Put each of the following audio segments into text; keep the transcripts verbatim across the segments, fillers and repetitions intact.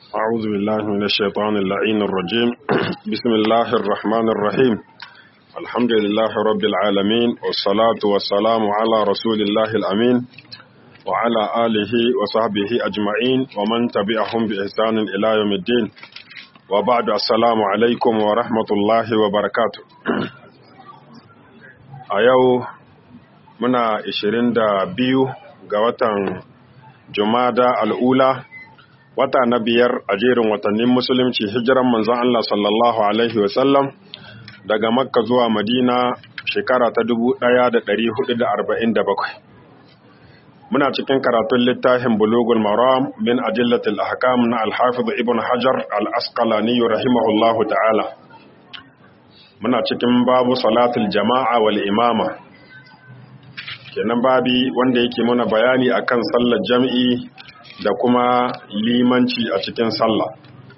أعوذ بالله من الشيطان اللعين الرجيم بسم الله الرحمن الرحيم الحمد لله رب العالمين والصلاة والسلام على رسول الله الأمين وعلى آله وصحبه أجمعين ومن تبعهم بإحسان إلى يوم الدين وبعد السلام عليكم ورحمة الله وبركاته أيو منا عشرين دا بيو غواتان جمادى الأولى wata na biyar a jerin watannin musulunci hijiran manzon Allah sallallahu alaihi wasallam daga Makka zuwa Madina shekara ta dubu ɗaya da ɗari hudu da arba'in da bakwai. Muna cikin karatun littafin Bulughul Maram min Adillatil Ahkam na Al-Hafiz Ibn Hajar Al-Asqalani rahimahullahu ta'ala. Muna cikin babu salatul jama'a wal imama. Kenan babi wanda yake muna bayani akan sallar jami'i da kuma limanci a cikin sallah.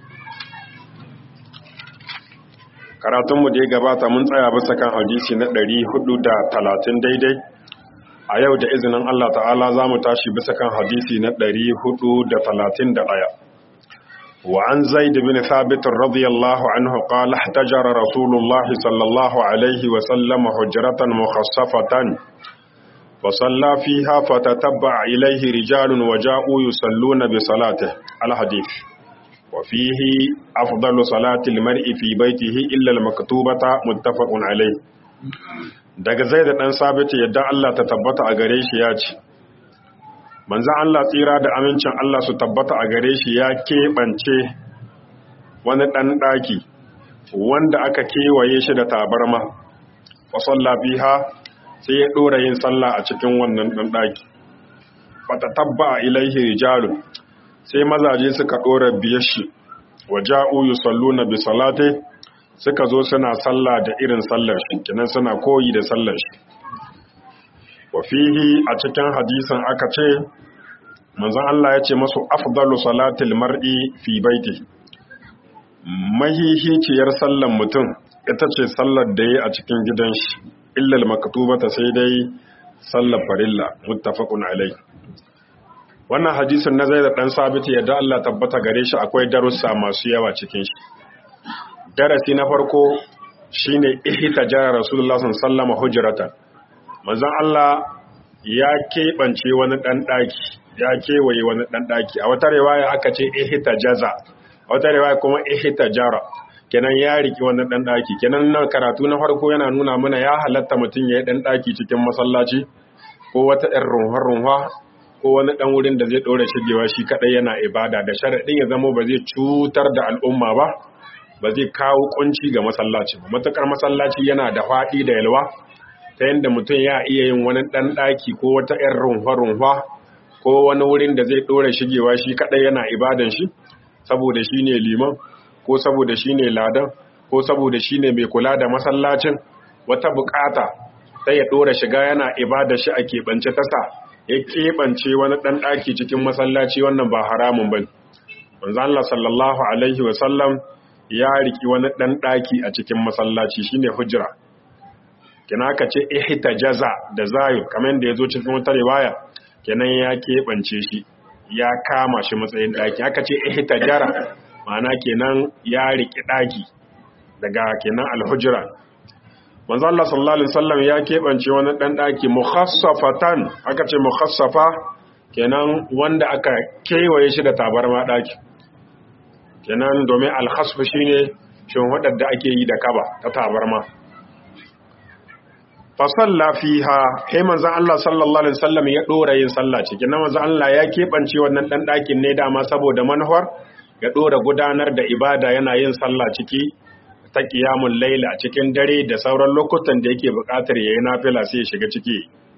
Karatunmu da ya gabata mun tsaya bisa kan hadisi na ɗari hudu da talatin daidai. A yau da izinin Allah ta'ala za mu tashi bisa kan hadisi na ɗari hudu da talatin da ɗaya. Wa an Zaid bin Thabit radiyallahu anhu qala ihtajara Rasulullah sallallahu alaihi wa sallam hujratan mukhassafatan وصلى فيها فتتبع إليه رجال وجاءوا يصلون بصلاته الحديث وفيه أفضل صلاة المرء في بيته إلا المكتوبة متفق عليه. daga Zaid dan Sabit yadda Allah ta tabbata a gare shi ya ce manzon Allah tsira da amincin Allah su tabbata a gare shi ya keɓance wani ɗan ɗaki wanda aka kewaye shi da tabarma wa salla biha sai ya ɗora yin sallah a cikin wannan ɗan ɗaki. Bata tabba a ilaihi rijalun sai mazaje suka ɗora biyar shi, wa ja'u yusalluna bi salate suka zo suna sallah da irin sallar shi, kinan suna koyi da sallar shi. Wa fihi a cikin hadisin aka ce, manzon Allah ya ce masu afdalu salatil mar'i fi baiti. Mahihiciyar sallar mutum ita ce sallar da ya a cikin gidan shi. illal maktubata sai dai sallar farilla muttafaqun alai. Wannan hadisin na Zaid dan Sabit yadda Allah tabbata gare shi akwai darussa masu yawa cikin shi. Darasi na farko shine ihtajara Rasulullah sallallahu alaihi wasallam hujratan. Manzon Allah ya keɓance wani dan daki, ya kewaye wani dan daki. A wata riwaya aka ce ihtajaza. A wata riwaya kuma ihtajara. kenan ya riki wannan dan daki kenan nan karatu na farko yana nuna mana ya halatta mutum ya yi dan daki cikin masallaci ko wata ɗan runhar runha ko wani dan wurin da zai dora shigewa shi kadai yana ibada da sharadin ya zama ba zai cutar da al'umma ba ba zai kawo kunci ga masallaci ba matakar masallaci yana da fadi da yalwa ta yanda mutum ya iya yin wani dan daki ko wata ɗan runhar runha ko wani wurin da zai dora shigewa shi kadai yana ibadan shi saboda shine liman ko saboda shi ne ladan ko saboda shi ne mai kula da masallacin wata bukata sai ya dora shiga yana ibada shi a keɓance tasa ya keɓance wani ɗan ɗaki cikin masallaci wannan ba haramun ba. Manzo Allah sallallahu alaihi wa sallam ya riki wani ɗan ɗaki a cikin masallaci shine hujra. Kina ka ce ihtajaza da zayu kamar da yazo cikin wata riwaya kenan ya keɓance shi ya kama shi matsayin ɗaki aka ce ihtajara ma'ana kenan ya riki daki daga kenan alhujra. Manzo Allah sallallahu alaihi wasallam ya kebance wani dan daki mukhassafatan aka ce mukhassafa kenan wanda aka kewaye shi da tabarma daki kenan domin alkhasf shine shin wadanda ake yi da kaba ta tabarma. Fa salla fiha sai manzo Allah sallallahu alaihi wasallam ya dora yin sallah cikin manzo Allah ya kebance wannan dan dakin ne dama saboda manhar ya ɗora gudanar da ibada yana yin sallah ciki ta ƙiyamun laila a cikin dare da sauran lokutan da yake buƙatar ya yi nafila sai ya shiga ciki.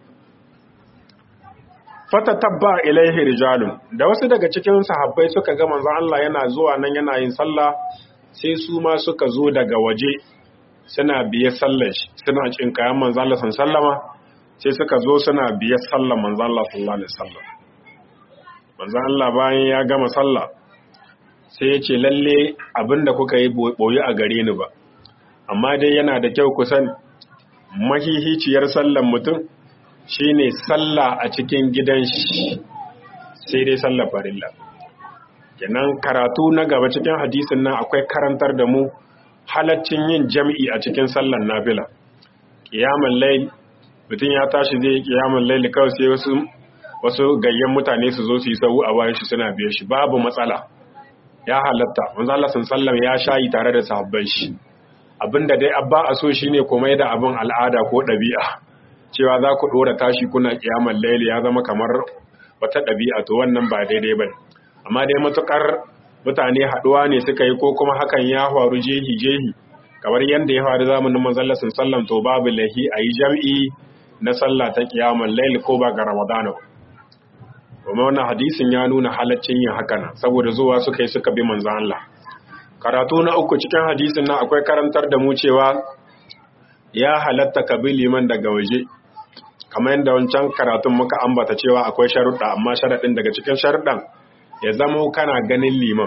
Fata tabba ilaihi rijalun da wasu daga cikin sahabbai suka ga manzon Allah yana zuwa nan yana yin sallah sai su ma suka zo daga waje suna biye sallar shi suna cin kayan manzon Allah sallama sai suka zo suna biye sallar manzon Allah sallallahu alaihi wasallam. Manzon Allah bayan ya gama sallah sai ya ce lalle abinda kuka yi boye a gare ni ba amma dai yana da kyau kusan mahihiciyar sallan mutum shine sallah a cikin gidan shi sai dai sallar farilla kenan karatu na gaba cikin hadisin nan akwai karantar da mu halaccin yin jam'i a cikin sallar nafila. Qiyamul layl, mutum ya tashi zai yi qiyamul layl kawai sai wasu wasu gayyan mutane su zo su yi sahu a bayan shi suna biye shi, babu matsala. Ya halatta, manzo Allah sallallahu ya shayi tare da sahabban shi. Abinda dai abba a so shine komai da abin al'ada ko ɗabi'a. Cewa za ku dora tashi kuna qiyamul layl ya zama kamar wata ɗabi'a, to wannan ba daidai bane. Amma dai matukar mutane haduwa ne suka yi ko kuma hakan ya faru jehi jehi kamar yanda ya faru zamanin manzo Allah sallallahu to babu lahi ayi jam'i na sallah ta qiyamul layl ko ba ga Ramadan. Kuma wannan hadisin ya nuna halaccin yin haka nan saboda zuwa suka yi suka bi manzo Allah. Karatu na uku cikin hadisin nan akwai karantar da mu cewa ya halatta ka bi liman daga waje. Kamar yadda wancan karatun muka ambata cewa akwai sharuɗa, amma sharaɗin daga cikin sharuɗan ya zama kana ganin liman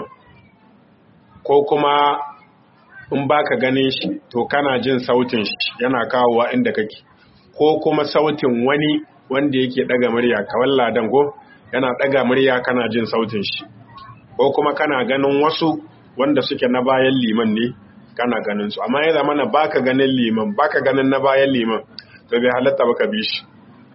ko kuma in baka ganin shi to kana jin sautin shi yana kawowa inda kake, ko kuma sautin wani wanda yake daga murya kawai ladan ko yana daga murya kana jin sautin shi, ko kuma kana ganin wasu wanda suke na bayan liman ne kana ganin su. Amma ya zama na baka ganin liman baka ganin na bayan liman to bai halatta baka bi shi.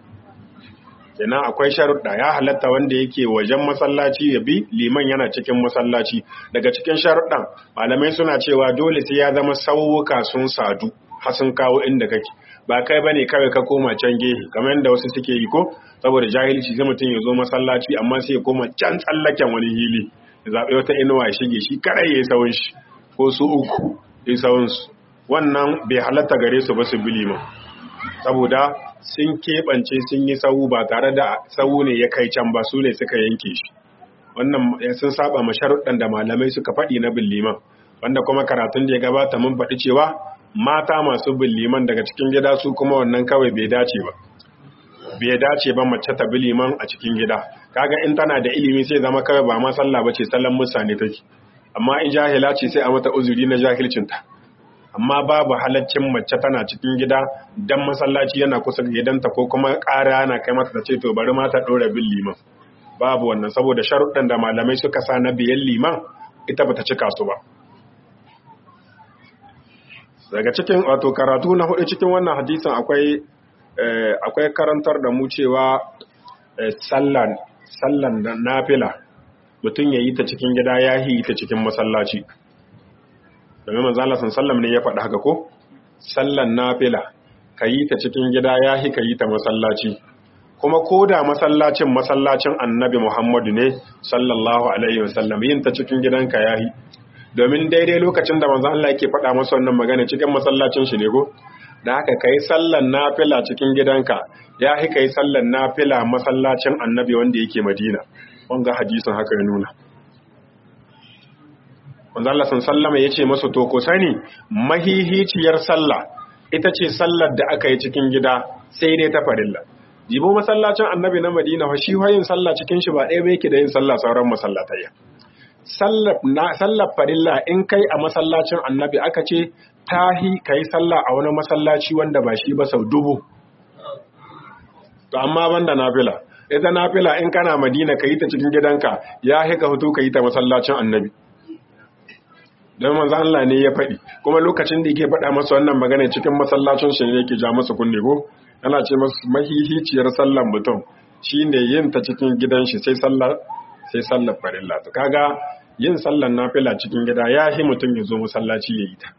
Kenan akwai sharuɗa, ya halatta wanda yake wajen masallaci ya bi liman yana cikin masallaci. Daga cikin sharuɗan malamai suna cewa dole sai ya zama sauwuka sun sadu har sun kawo inda kake, ba kai bane kawai ka koma can gehe kamar yadda wasu suke yi ko saboda jahilci sai mutum ya zo masallaci amma sai ya koma can tsallaken wani hili ya zaɓi wata inuwa ya shige shi kare ya yi sawun shi ko su uku ya yi sawun su. Wannan bai halatta gare su ba su bi liman saboda sun keɓance sun yi sawu ba tare da sawu ne ya kai can ba, su ne suka yanke shi. Wannan sun saba ma sharuɗan da malamai suka faɗi na bin liman, wanda kuma karatun da ya gabata mun faɗi cewa mata masu bin liman daga cikin gida su kuma wannan kawai bai dace ba. Bai dace ba mace ta bi liman a cikin gida. Kaga in tana da ilimi sai zama kawai ba ma sallah bace, sallan mutane take. Amma in jahila ce sai a mata uzuri na jahilcinta. Amma babu halaccin mace tana cikin gida dan masallaci yana kusa da gidanta ko kuma ƙara yana kai mata ta ce to bari ma ta ɗora bin liman. Babu wannan saboda sharuɗan da malamai suka sa na biyan liman ita bata cika su ba. Daga cikin wato karatu na hudu cikin wannan hadisin akwai akwai karantar da mu cewa sallan sallan nafila mutum yayi ta cikin gida yahi ta cikin masallaci. Domin manzo Allah sallallahu ne ya faɗi haka ko sallan nafila kayi ta cikin gida yahi kayi ta masallaci. Kuma koda masallacin masallacin Annabi Muhammadu ne sallallahu alaihi wasallam yin ta cikin gidanka yahi. Domin daidai lokacin da manzo Allah yake faɗa masa wannan magana cikin masallacin shi ne ko da haka kai sallan nafila cikin gidanka yahi kai sallan nafila masallacin Annabi wanda yake Madina. Wanga hadisin haka ya nuna. Manzo Allah sallallahu ya ce masa to ko sani mahihiciyar sallah ita ce sallar da aka yi cikin gida sai dai ta farilla. Jibo masallacin Annabi na Madina fa shi yin sallah cikin shi ba ɗaya ba yake da yin sallah sauran masallatayya. Sallar na sallar farilla in kai a masallacin Annabi aka ce tahi kai sallah a wani masallaci wanda ba shi ba sau dubu. To amma banda nafila. Ita nafila in kana Madina kai ta cikin gidanka ya hika hutu kai ta masallacin Annabi. Don manzo Allah ne ya faɗi kuma lokacin da yake faɗa masa wannan magana cikin masallacin shi ne yake ja masa kunne ko ana ce masa mahihiciyar sallan mutum shine yin ta cikin gidan shi sai sallar sai sallar farilla. To kaga yin sallar nafila cikin gida yahi mutum ya zo masallaci yayi ta.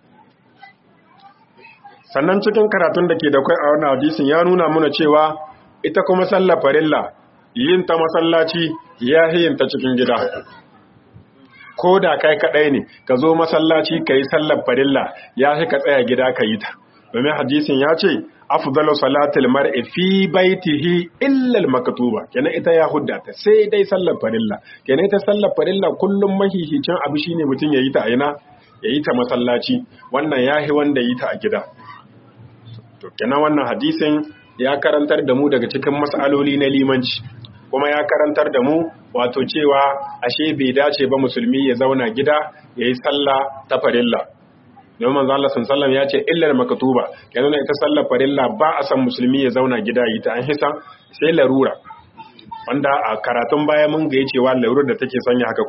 Sannan cikin karatun da ke da kai a wannan hadisin ya nuna mana cewa ita kuma sallar farilla yin ta masallaci yahi yin ta cikin gida. Ko da kai kadai ne ka zo masallaci ka yi sallar farilla ya fi ka tsaya gida ka yi ta. Domin hadisin ya ce afdalu salatil mar'i fi baitihi illa al-maktuba, kenan ita ya hudda ta sai dai sallar farilla. Kenan ita sallar farilla kullum mahihicin abu shine mutum yayi ta aina yayi ta masallaci, wannan yahi wanda yi ta a gida. To kenan wannan hadisin ya karantar da mu daga cikin mas'aloli na limanci, kuma ya karantar da mu wato cewa ashe bai dace ba musulmi ya zauna gida ya yi sallah ta farilla. Domin manzo Allah sallallahu alaihi ya ce illar maktuba, kenan ita sallar farilla ba a san musulmi ya zauna gida yi ta an hisa sai larura. Wanda a karatun baya mun ga cewa larura da take sanya haka ko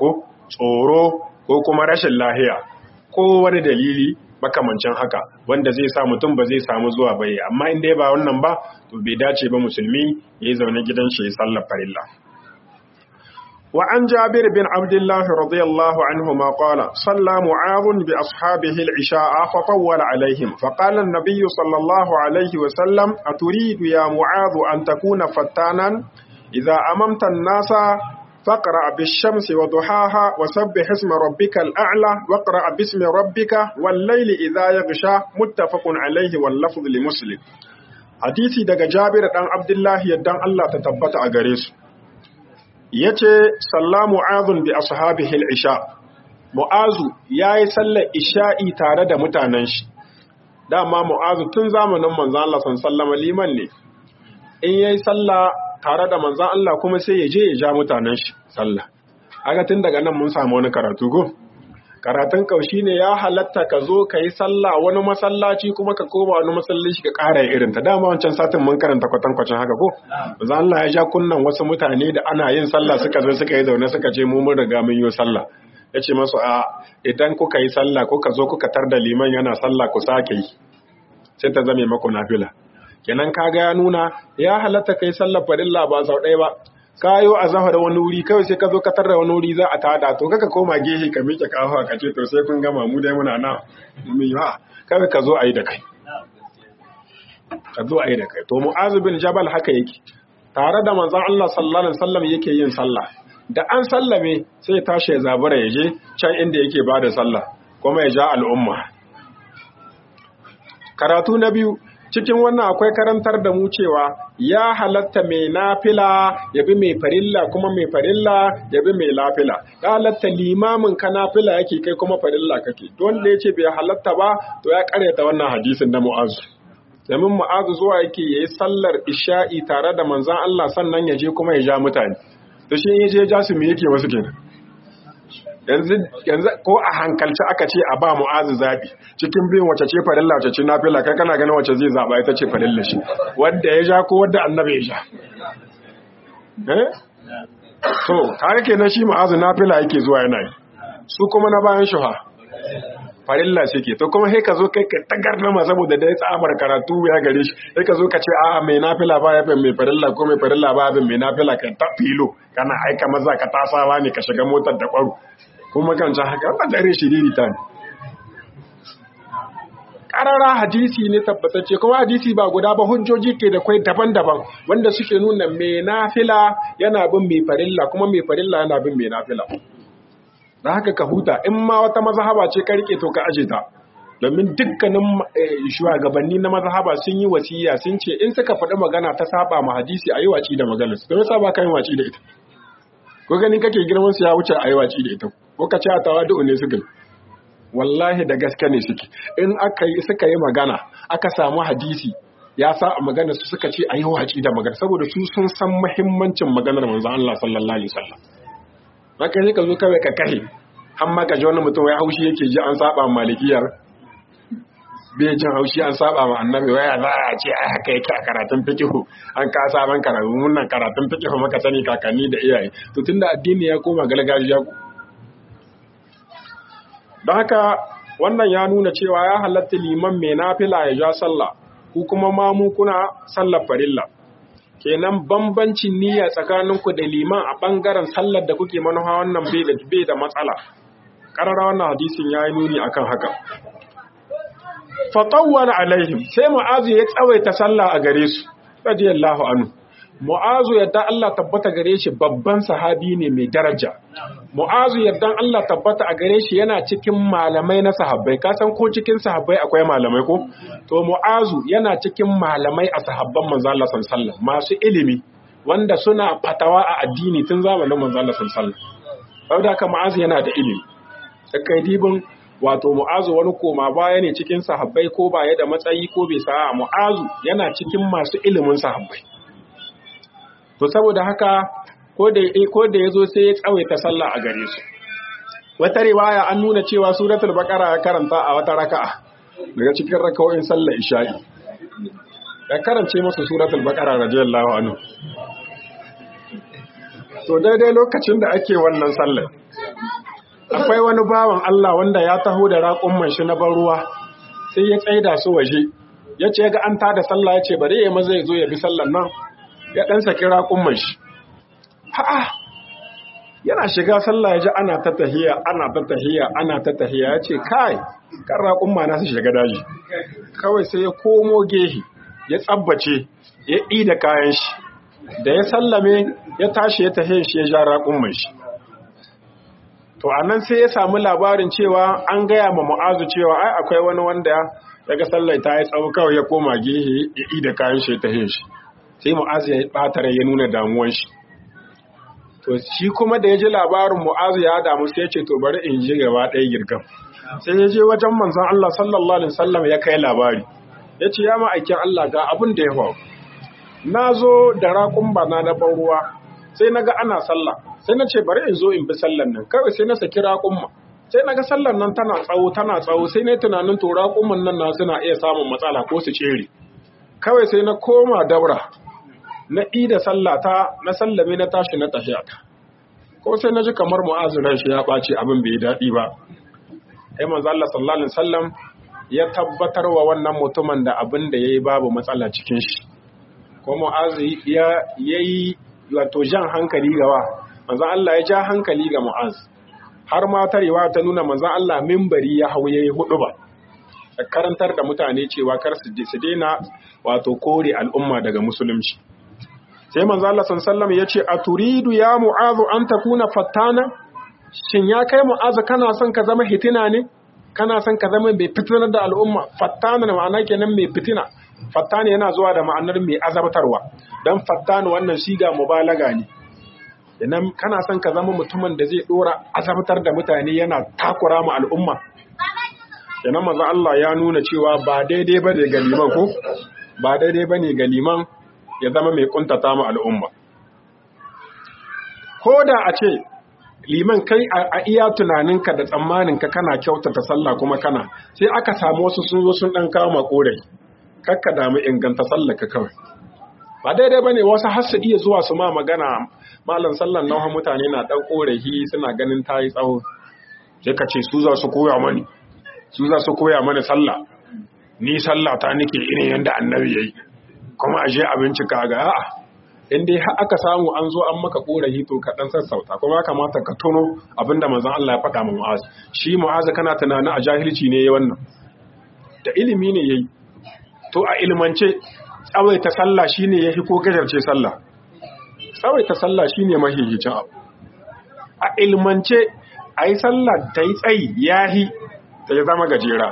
tsoro ko kuma rashin lahiya ko wani dalili makamancin haka wanda zai sa mutum ba zai samu zuwa bai, amma in dai ba wannan ba to bai dace ba musulmi ya yi zaune gidan shi ya sallar farilla. Wa an Jabir bin Abdullah radiyallahu anhuma qala salla Mu'adh bi ashabihi al-isha'a fa tawwala alaihim fa qala an-nabiy sallallahu alayhi wa sallam aturidu ya Mu'adh an takuna fattanan idha amamta an-nasa فاقرأ بالشمس وضحاها وسبح اسم ربك الأعلى واقرأ باسم ربك والليل إذا يغشى متفق عليه واللفظ لمسلم. حديثي daga Jabir dan Abdullah yaddan Allah ta tabbata a gare su yace salla Mu'adh bi ashabihi al-isha. Mu'azu yayi sallar isha'i tare da mutanen shi. Dama Mu'azu tun zamanin manzon Allah sallallahu alaihi wasallam liman ne. In yayi sallah tare da manzan Allah kuma sai ya je ya ja mutanen shi sallah. Haka tun daga nan mun samu wani karatu go. Karatun kaushi ne ya halatta ka zo ka yi sallah wani masallaci kuma ka koma wani masallaci ka ƙara irin ta. Dama wancan satin mun karanta kwatankwacin haka ko. Manzan Allah ya ja kunnan wasu mutane da ana yin sallah suka zo suka yi zaune suka ce mu mun riga mun yi sallah. Ya ce masu a idan kuka yi sallah kuka zo kuka tar da liman yana sallah ku sake yi. Sai ta zame maku nafila. Kenan kaga ya nuna ya halatta kai sallar farilla ba sau ɗaya ba, kayo a zahar wani wuri kawai sai ka zo ka tarra wani wuri za a tada to kaka koma gehe ka miƙe kafa ka ce to sai kun gama mu dai muna na mu yi ha kawai ka zo a yi da kai ka zo a yi da kai to Mu'az bin Jabal haka yake tare da manzon Allah sallallahu alaihi wasallam yake yin sallah da an sallame sai ya tashi ya zabura ya je can inda yake bada sallah kuma ya ja al'umma. Karatu na biyu cikin wannan akwai karantar da mu cewa ya halatta mai nafila ya bi mai farilla kuma mai farilla ya bi mai lafila. Ya halatta limamin ka nafila yake kai kuma farilla kake. Wanda ya ce bai halatta ba to ya karyata wannan hadisin na Mu'azu. Domin Mu'azu zuwa yake yayi sallar isha'i tare da manzon Allah sannan ya je kuma ya ja mutane. To shi in ya je ya ja su me yake wasu kenan? Yanzu yanzu ko a hankalci aka ce a ba Mu'azu zabi cikin bin wace ce farilla wace ce nafila kai kana ganin wace zai zaba ita ce farilla shi wanda ya ja ko wanda annabi ya ja eh to kare kenan shi Mu'azu nafila yake zuwa yana yi su kuma na bayan shuha farilla suke to kuma sai ka zo kai ka tagarnama saboda da ya tsamar karatu ya gare shi sai ka zo ka ce a mai nafila ba ya bin mai farilla ko mai farilla ba ya bin mai nafila ka ta filo kana aika maza ka tasawa ne ka shiga motar da kwaro kuma kan haka ba dare shiriri ta ne karara hadisi ne tabbatacce kuma hadisi ba guda ba hujjoji ke da kwai daban-daban wanda suke nuna mai nafila yana bin mai farilla kuma mai farilla yana bin mai nafila da haka ka huta in ma wata mazhaba ce ka rike to ka aje ta domin dukkanin shugabanni na mazhaba sun yi wasiya sun ce in suka faɗi magana ta saba ma hadisi ayi waci da maganar su don saba kai waci da ita ko ganin kake girman su ya wuce ayi waci da ita ko ka ce a tawadu ne suka wallahi da gaske ne suke in aka yi suka yi magana aka samu hadisi ya sa a magana su suka ce ayi waci da magana saboda su sun san muhimmancin maganar manzon Allah sallallahu alaihi wasallam haka sai ka zo kawai ka kahe har ma ka ji wani mutum ya haushi yake ji an saba malikiyar bai jin haushi an saba ma annabi waya za a ce ai haka yake a karatun fiqhu an ka saban karatu munnan karatun fiqhu maka sani kakanni da iyaye to tunda addini ya koma gargajiya don haka wannan ya nuna cewa ya halatta liman mai nafila ya ja sallah ku kuma mamu kuna sallar farilla kenan bambancin niyya tsakaninku da liman a bangaren sallar da kuke manufa wannan bai da bai da matsala karara wannan hadisin yayi nuni akan haka fatawwala alaihim sai Mu'azu ya tsawaita sallah a gare su radiyallahu anhu Mu'azu yadda Allah tabbata gare shi babban sahabi ne mai daraja Mu'azu yadda Allah tabbata a gare shi yana cikin malamai na sahabbai ka san ko cikin sahabbai akwai malamai ko to Mu'azu yana cikin malamai a sahabban manzo Allah sallallahu alaihi wasallam masu ilimi wanda suna fatawa a addini tun zamanin manzo Allah sallallahu alaihi wasallam saboda haka Mu'azu yana da ilimi sai dibin wato Mu'azu wani koma baya ne cikin sahabbai ko baya da matsayi ko bai sa Mu'azu yana cikin masu ilimin sahabbai to saboda haka ko da ko da yazo sai ya tsawaita sallah a gare su wata riwaya an nuna cewa suratul baqara ya karanta a wata raka'a daga cikin raka'o'in sallar isha'i ya karance masa suratul baqara radiyallahu anhu to daidai lokacin da ake wannan sallar akwai wani bawan Allah wanda ya taho da raƙumman shi na ban ruwa sai ya tsaida su waje ya ce ga an tada sallah ya ce bari ya maza ya zo ya bi sallan nan ya ɗan saki raƙumman shi ha'a yana shiga sallah ya ji ana ta tahiya ana ta tahiya ana ta tahiya ya ce kai kan raƙumma na su shiga daji kawai sai ya komo gehe ya tsabbace ya ɗi da kayan shi da ya sallame ya tashi ya tahiya shi ya ja raƙumman shi to anan sai ya samu labarin cewa an gaya ma Mu'azu cewa ai akwai wani wanda daga sallar ta yi tsawo kawai ya koma gehe ya yi da kayan shi ta shi sai Mu'azu ya ɓatare ya nuna damuwan shi to shi kuma da ya ji labarin Mu'azu ya damu sai ya ce to bari in ji gaba ɗaya girgam sai ya je wajen manzon Allah sallallahu alaihi wasallam ya kai labari ya ce ya ma'aikin Allah ga abin da ya faru na zo da raƙun bana na ban ruwa sai na ga ana sallah sai na ce bari in zo in bi sallan nan kawai sai na saki raƙumma sai na ga sallan nan tana tsawo tana tsawo sai na yi tunanin to raƙumman nan na suna iya samun matsala ko su cere kawai sai na koma daura na ida sallata na sallame na tashi na tahiyata ko sai na ji kamar Mu'azu ran shi ya ɓaci abin bai daɗi ba ai manzo Allah sallallahu alaihi wasallam ya tabbatar wa wannan mutumin da abin da yayi babu matsala cikin shi ko Mu'azu ya yayi wato jan hankali gawa manzon Allah ya ja hankali ga Mu'az har ma tarewa ta nuna manzon Allah minbari ya hau yayi hudu ba karantar da mutane cewa kar su su daina wato kore al'umma daga musulunci sai manzon Allah sallallahu alaihi wasallam yace aturidu ya Mu'az an takuna fattana shin ya kai Mu'az kana son ka zama hitina ne kana son ka zama mai fitinar da al'umma fattana ma'ana kenan mai fitina fattana yana zuwa da ma'anar mai azabtarwa dan fattana wannan siga mubalaga ne idan kana son ka zama mutumin da zai dora azabtar da mutane yana takura ma al'umma idan manzo Allah ya nuna cewa ba daidai bane ga liman ko ba daidai bane ga liman ya zama mai kuntata ma al'umma koda a ce liman kai a iya tunaninka da tsammaninka kana kyautata sallah kuma kana sai aka samu wasu sun zo sun dan kawo makorai kakka damu inganta sallaka kawai ba daidai bane wasu har su iya zuwa su ma magana malam sallan nan mutane na dan korafi suna ganin tayi tsawo sai ka ce su za su koya mani su za su koya mani sallah ni sallah ta nake irin yanda annabi yayi kuma aje abinci ka ga a'a in dai har aka samu an zo an maka korafi to ka dan sassauta kuma kamata ka tono abinda manzon Allah ya faɗa ma Mu'az shi Mu'az kana tunanin a jahilci ne yayi wannan da ilimi ne yayi to a ilmance tsawaita sallah shine yafi ko gajarce sallah tsawaita sallah shine mahihicin abu a ilmance ayi sallah tayi tsayi yahi ta zama gajera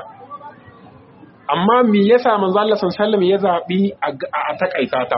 amma me yasa manzo Allah sallallahu alaihi wasallam ya zabi a takaita ta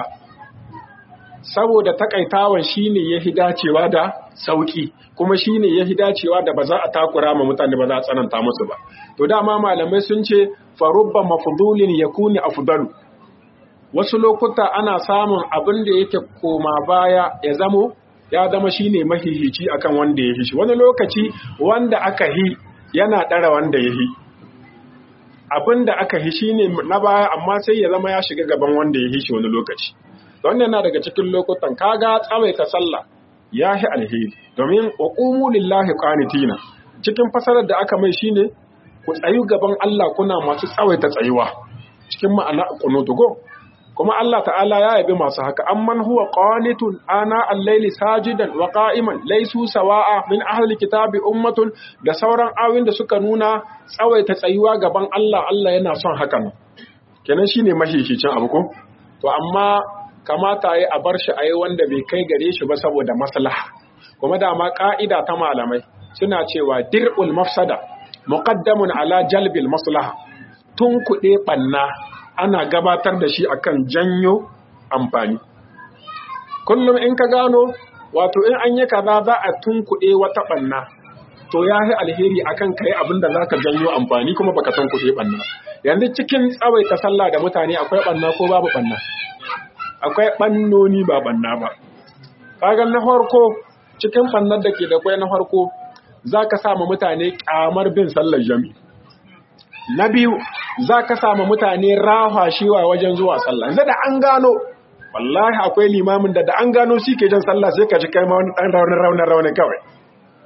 saboda takaitawan shine yafi dacewa da sauki kuma shine yafi dacewa da ba za a takura ma mutane ba za a tsananta musu ba to dama malamai sun ce farubba mafdulin yakuni afdalu wasu lokuta ana samun abin da yake koma baya ya zamo ya zama shine mahihici akan wanda ya hishi wani lokaci wanda aka hi yana dara wanda ya hi abin da aka hi shine na baya amma sai ya zama ya shiga gaban wanda ya hishi wani lokaci wannan na daga cikin lokutan kaga tsawaita sallah yahi alheri domin wa qumu lillahi qanitina cikin fasarar da aka mai shine ku tsayu gaban Allah kuna masu tsawaita tsayuwa cikin ma'ana qunutugo kuma Allah ta'ala ya yabi masu haka amman huwa qanitun ana al-layli sajidan wa qa'iman laysu sawa'a min ahli kitabi ummatun da sauran awin da suka nuna tsawaita tsayuwa gaban Allah Allah yana son hakan kenan shine mahihicin abu ko to amma kamata yi a bar shi a yi wanda bai kai gare shi ba saboda maslaha kuma dama ka'ida ta malamai suna cewa dir'ul mafsada muqaddamun ala jalbil maslaha tun kuɗe ɓanna ana gabatar da shi akan janyo amfani kullum in ka gano wato in an yi kaza za a tun kuɗe wata ɓanna to ya yi alheri akan kai abin da za ka janyo amfani kuma baka tun kuɗe ɓanna yanzu cikin tsawaita sallah da mutane akwai ɓanna ko babu ɓanna akwai ɓannoni ba ɓanna ba. Kagan na farko cikin ɓannar da ke da kwai na farko za ka sama mutane ƙamar bin sallar jami. Na biyu za ka sama mutane rahashewa wajen zuwa sallah. Yanzu da an gano, wallahi akwai limamin da da an gano shi ke jan sallah sai ka ji kai ma wani ɗan raunin raunin raunin kawai.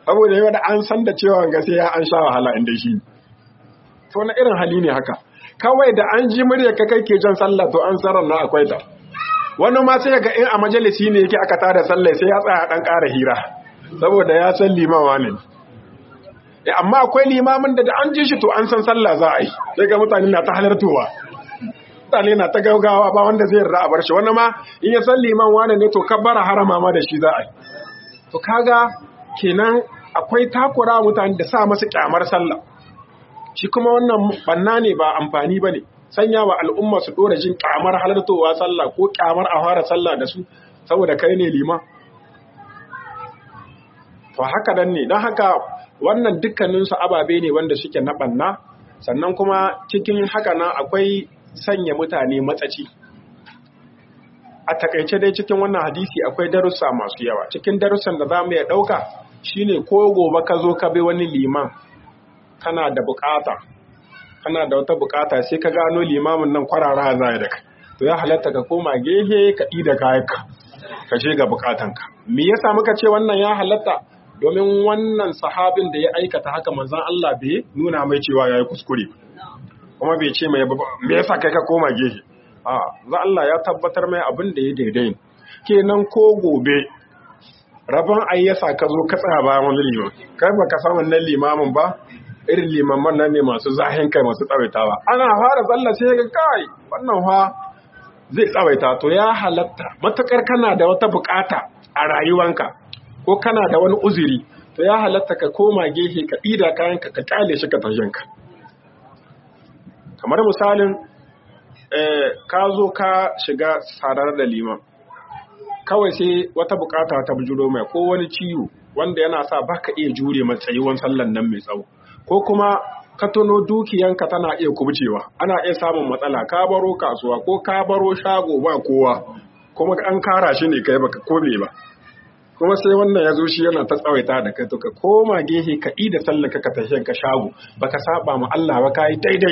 saboda yau da an san da cewa gaskiya an sha wahala inda shi to na irin hali ne haka kawai da an ji murya ka kai ke jan sallah to an sarar na akwai ta wani ma sai ga in a majalisi ne yake aka tada sallah sai ya tsaya dan ƙara hira saboda ya san limawa ne amma akwai limamin da an ji shi to an san sallah za a yi sai ga mutane na ta halartowa mutane na ta gaugawa ba wanda zai yarda a bar shi wani ma in ya san liman wane ne to kabbara harama ma da shi za a yi to kaga kenan akwai takura mutane da sa masu kyamar sallah shi kuma wannan banna ne ba amfani ba ne sanya wa al'umma su dora jin kyamar halartowa sallah ko kyamar a fara sallah da su saboda kai ne liman to haka dan ne don haka wannan dukkaninsu ababe ne wanda suke na banna sannan kuma cikin haka nan akwai sanya mutane matsaci a takaice dai cikin wannan hadisi akwai darussa masu yawa cikin darussan da za mu iya ɗauka shine ko gobe ka zo ka bi wani liman kana da bukata kana da wata bukata sai ka gano limamin nan kwarara za da kai to ya halatta ka koma gehe ka ɗi da kayanka ka shiga bukatanka me yasa muka ce wannan ya halatta domin wannan sahabin da ya aikata haka manzon Allah bai nuna mai cewa yayi kuskure kuma bai ce mai me yasa kai ka koma gehe a za Allah ya tabbatar mai abin da ya daidai kenan ko gobe rabon ayyasa ka zo ka tsaya ba wani liman kai baka san wannan limamin ba irin limaman nan ne masu zahin kai masu tsawaitawa ana fara sallah sai ga kai wannan fa zai tsawaita to ya halatta matakar kana da wata bukata a rayuwanka ko kana da wani uzuri to ya halatta ka koma gehe ka ɗida kayanka ka kyale shi ka tashinka kamar misalin ka zo ka shiga sarar da liman kawai sai wata bukata ta bujuro mai ko wani ciwo wanda yana sa baka iya jure matsayiwan sallan nan mai tsawo ko kuma ka tono dukiyanka tana iya kubcewa ana iya samun matsala ka baro kasuwa ko ka baro shago ba kowa kuma an kara shi ne kai baka kome ba kuma sai wannan ya zo shi yana ta tsawaita da kai to ka koma gehe ka yi da sallar ka tafi ka shago baka saba ma Allah ba kai daidai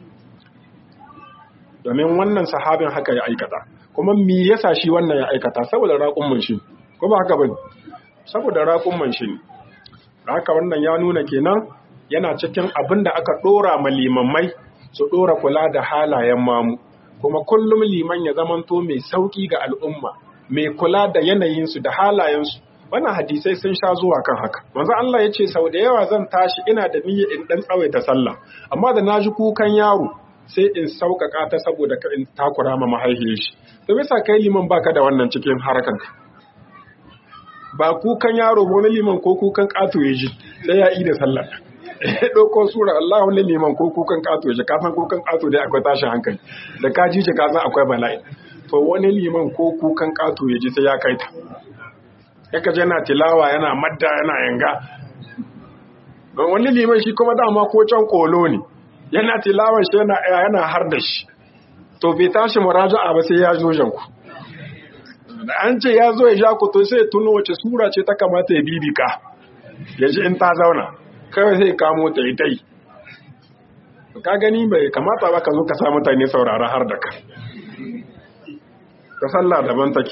domin wannan sahabin haka ya aikata kuma me yasa shi wannan ya aikata saboda raƙumman shi ko ba haka bane saboda raƙumman shi haka wannan ya nuna kenan yana cikin abin da aka dora ma limammai su dora kula da halayen mamu kuma kullum liman ya zamanto mai sauki ga al'umma mai kula da yanayinsu da halayensu wannan hadisai sun sha zuwa kan haka manzo Allah ya ce sau da yawa zan tashi ina da niyya in dan tsawaita sallah amma da naji kukan yaro sai in sauƙaƙa ta saboda ka in takura ma mahaifiyar shi to bisa kai liman baka da wannan cikin harakanka ba kukan yaro ba wani liman ko kukan ƙato ya ji sai ya yi da sallah ya ɗauko sura Allah wani liman ko kukan ƙato ya ji kafin kukan ƙato dai akwai tashin hankali da ka ji shi ka san akwai bala'i to wani liman ko kukan ƙato ya ji sai ya kai ta yaka je yana tilawa yana madda yana yanga wani liman shi kuma dama ko can kolo ne yana tilawan shi yana yana har da shi to bai tashi muraja'a ba sai ya zo janku an ce ya zo ya ja ku to sai tuno wace sura ce ta kamata ya bibika ya ji in ta zauna kawai sai kamo ta yi ta yi ka gani bai kamata ba ka zo ka sa mutane saurara har da ka ta sallah daban take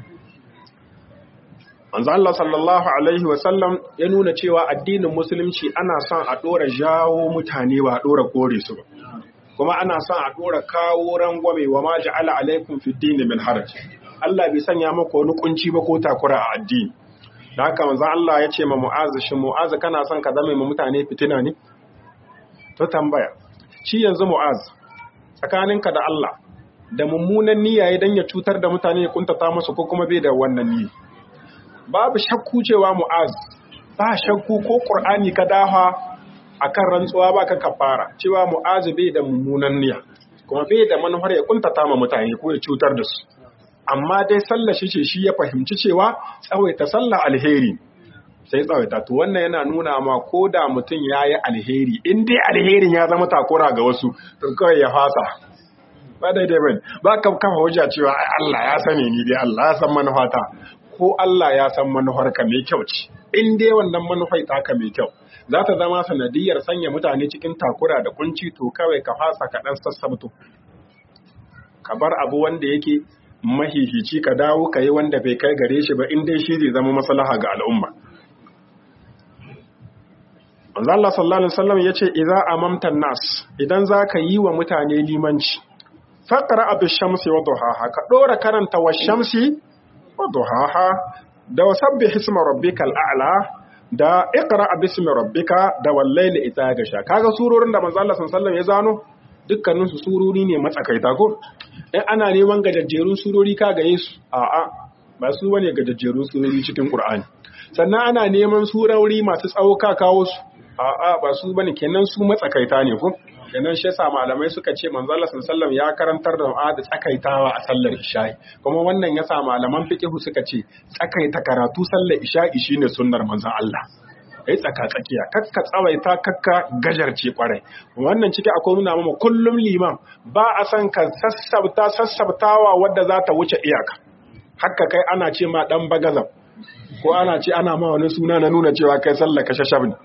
manzo Allah sallallahu alaihi wa sallam ya nuna cewa addinin musulunci ana son a dora jawo mutane ba a dora kore su ba kuma ana son a dora kawo rangwame wa ma ja'ala alaikum fid din min haraj Allah bai sanya maka wani kunci ba ko takura a addini da haka manzo Allah ya ce ma Mu'az shi Mu'az kana son ka zama mai mutane fitina ne to tambaya shi yanzu Mu'az tsakaninka da Allah da mummunan niyya dan ya cutar da mutane ya kuntata musu ko kuma bai da wannan niyya babu shakku cewa Mu'az ba shakku ko Qur'ani ka daha akan rantsuwa ba ka kafara cewa Mu'az bai da mummunan niyya kuma bai da manufar ya kuntata ma mutane ko ya cutar da su amma dai sallar shi ce shi ya fahimci cewa tsawaita sallah alheri sai tsawaita to wannan yana nuna ma ko da mutum yayi alheri in dai alherin ya zama takura ga wasu to kawai ya fasa ba daidai bane ba ka kafa hujja cewa ai Allah ya sani ni dai Allah ya san manufata ko Allah ya san manufarka mai kyau ce in dai wannan manufai taka mai kyau za ta zama sanadiyar sanya mutane cikin takura da kunci to kawai ka fasa ka dan sassabto ka bar abu wanda yake mahihici ka dawo ka yi wanda bai kai gare shi ba in dai shi zai zama maslaha ga al'umma manzo Allah sallallahu alaihi wasallam yace idza amamta nas idan zaka yi wa mutane limanci faqra bish-shamsi wa duhaha ka dora karanta wash-shamsi wa duhaha da wasabbih isma rabbikal a'la da iqra bismi rabbika da wal-layli idza gasha kaga surorin da manzo Allah sallallahu alaihi wasallam ya zano dukkanin su surori ne matsakaita ko in ana neman gajajjerun surori kaga yesu a'a ba su bane gajajjerun surori cikin Qur'ani sannan ana neman surori masu tsawo ka kawo su a'a ba su bane kenan su matsakaita ne ko kenan shi yasa malamai suka ce manzo Allah sallallahu alaihi wasallam ya karantar da mu'ad tsakaitawa a sallar isha'i kuma wannan yasa malaman fiqh suka ce tsakaita karatu sallar isha'i shine sunnar manzo Allah kai tsaka tsakiya kakka tsawaita kakka gajarce kwarai wannan ciki akwai nuna mama kullum liman ba a san ka sassabta sassabtawa wadda za ta wuce iyaka haka kai ana ce ma dan bagazam ko ana ce ana ma wani suna na nuna cewa kai sallar kashashab ne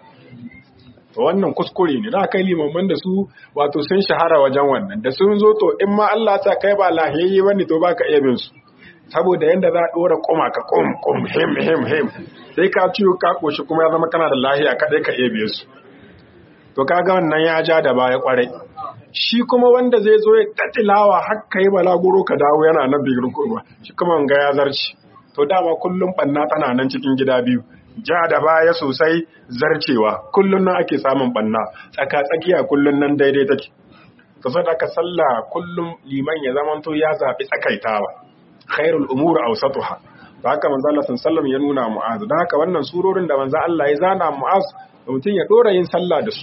to wannan kuskure ne da kai limaman da su wato sun shahara wajen wannan da sun zo to in ma Allah ta kai ba lahiyayye bane to baka iya bin su saboda yanda za a dora koma ka kom kom hem hem hem sai ka ciwo ka koshi kuma ya zama kana da lahiya kadai ka iya biye su to kaga wannan ya ja da baya kwarai shi kuma wanda zai zo ya tatilawa har kai balaguro ka dawo yana nan bigir kurba shi kuma ga ya zarci to dama kullum banna tana nan cikin gida biyu ja da baya sosai zarcewa kullun nan ake samun banna tsaka tsakiya kullun nan daidai take to sai da ka salla kullum liman ya zamanto ya zabi tsakaitawa khairul umur awsatuha haka manzo Allah sallallahu alaihi ya nuna Mu'az dan haka wannan surorin da manzo Allah ya zana Mu'az mutum ya dora yin sallah da su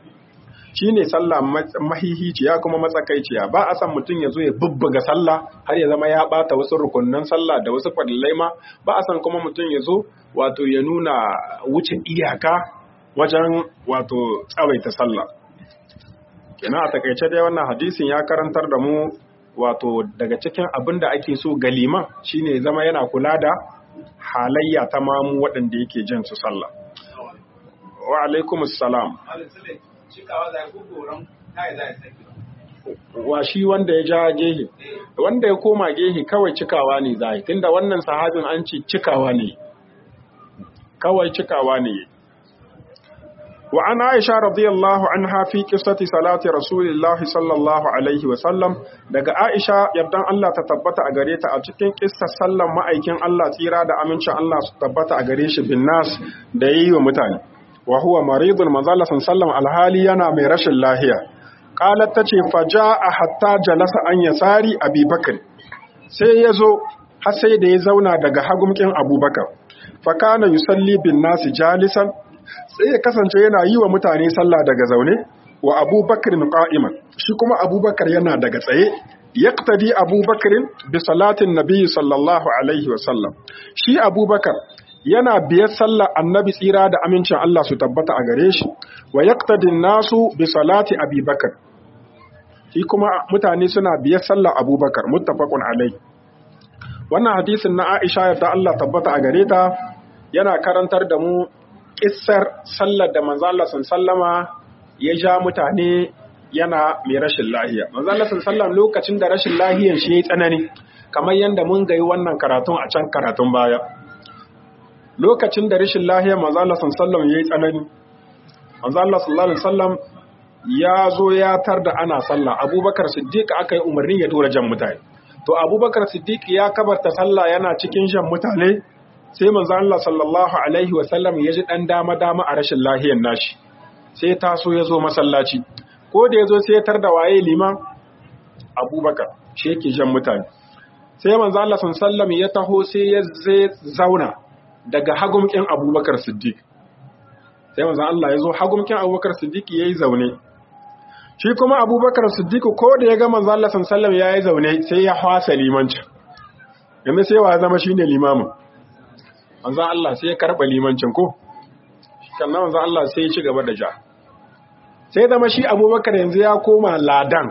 shine sallah mahihiciya kuma matsakaiciya ba a san mutum ya zo ya bubbuga sallah har ya zama ya bata wasu rukunnan sallah da wasu fadilai ma ba a san kuma mutum ya zo wato ya nuna wuce iyaka wajen wato tsawaita sallah kenan a takaice dai wannan hadisin ya karantar da mu wato daga cikin abin da ake so ga liman shine zama yana kula da halayya ta mamu waɗanda yake jin su sallah. Wa alaikumus salam. Wa shi wanda ya ja gehe, wanda ya koma gehe kawai cikawa ne zai, tunda wannan sahabin an ce cikawa ne, kawai cikawa ne. وعن عائشة رضي الله عنها في قصة صلاة رسول الله صلى الله عليه وسلم daga Aisha yardan Allah ta tabbata a gare ta a cikin kissar sallan ma'aikin Allah tsira da amincin Allah su tabbata a gare shi bin nas da yayi wa mutane wa huwa maridun manzala sallam alhali yana mai rashin lahiya qalat tace faja'a hatta jalasa an yasari Abi Bakr sai yazo har sai da ya zauna daga hagumkin Abubakar fa kana yusalli bin nas jalisan sai ya kasance yana yi wa mutane sallah daga zaune wa abubakar qa'iman shi kuma abubakar yana daga tsaye yaqtadi abubakar bi salatin nabi sallallahu alaihi wa sallam shi abubakar yana biyar sallar annabi tsira da amincin Allah su tabbata a gare shi wa yaqtadi nasu bi salati abubakar shi kuma mutane suna biyar sallar abubakar muttafaqun alaihi wannan hadisin na Aisha yadda Allah tabbata a gare ta yana karantar da mu kissar sallar da manzo Allah sallama ya ja mutane yana mai rashin lahiya. Manzo Allah sallallahu lokacin da rashin lahiyan shi yayi tsanani kamar yanda mun ga wannan karatun a can karatun baya. Lokacin da rashin lahiya manzo Allah sallallahu yayi tsanani. Manzo Allah sallallahu alaihi wasallam ya zo ya tar da ana sallah. Abubakar Siddiq aka yi umarni ya dora jan mutane. To Abubakar Siddiq ya kabarta sallah yana cikin jan mutane sai manzo Allah sallallahu alaihi wasallam ya ji dan dama dama a rashin lahiyar nashi sai taso ya zo masallaci ko da yazo sai ya tar da waye liman Abubakar shi yake jan mutane sai manzo Allah sallallahu alaihi wasallam ya taho sai ya zauna daga hagumkin Abubakar Siddiq sai manzo Allah ya zo hagumkin Abubakar Siddiq yayi zaune shi kuma Abubakar Siddiq ko da ya ga manzo Allah sallallahu alaihi wasallam yayi zaune sai ya hwasa limanci yanzu sai wa zama shine limamin manzan Allah sai ya karɓa limancin ko kannan manzan Allah sai ya ci gaba da ja sai zama shi Abubakar yanzu ya koma ladan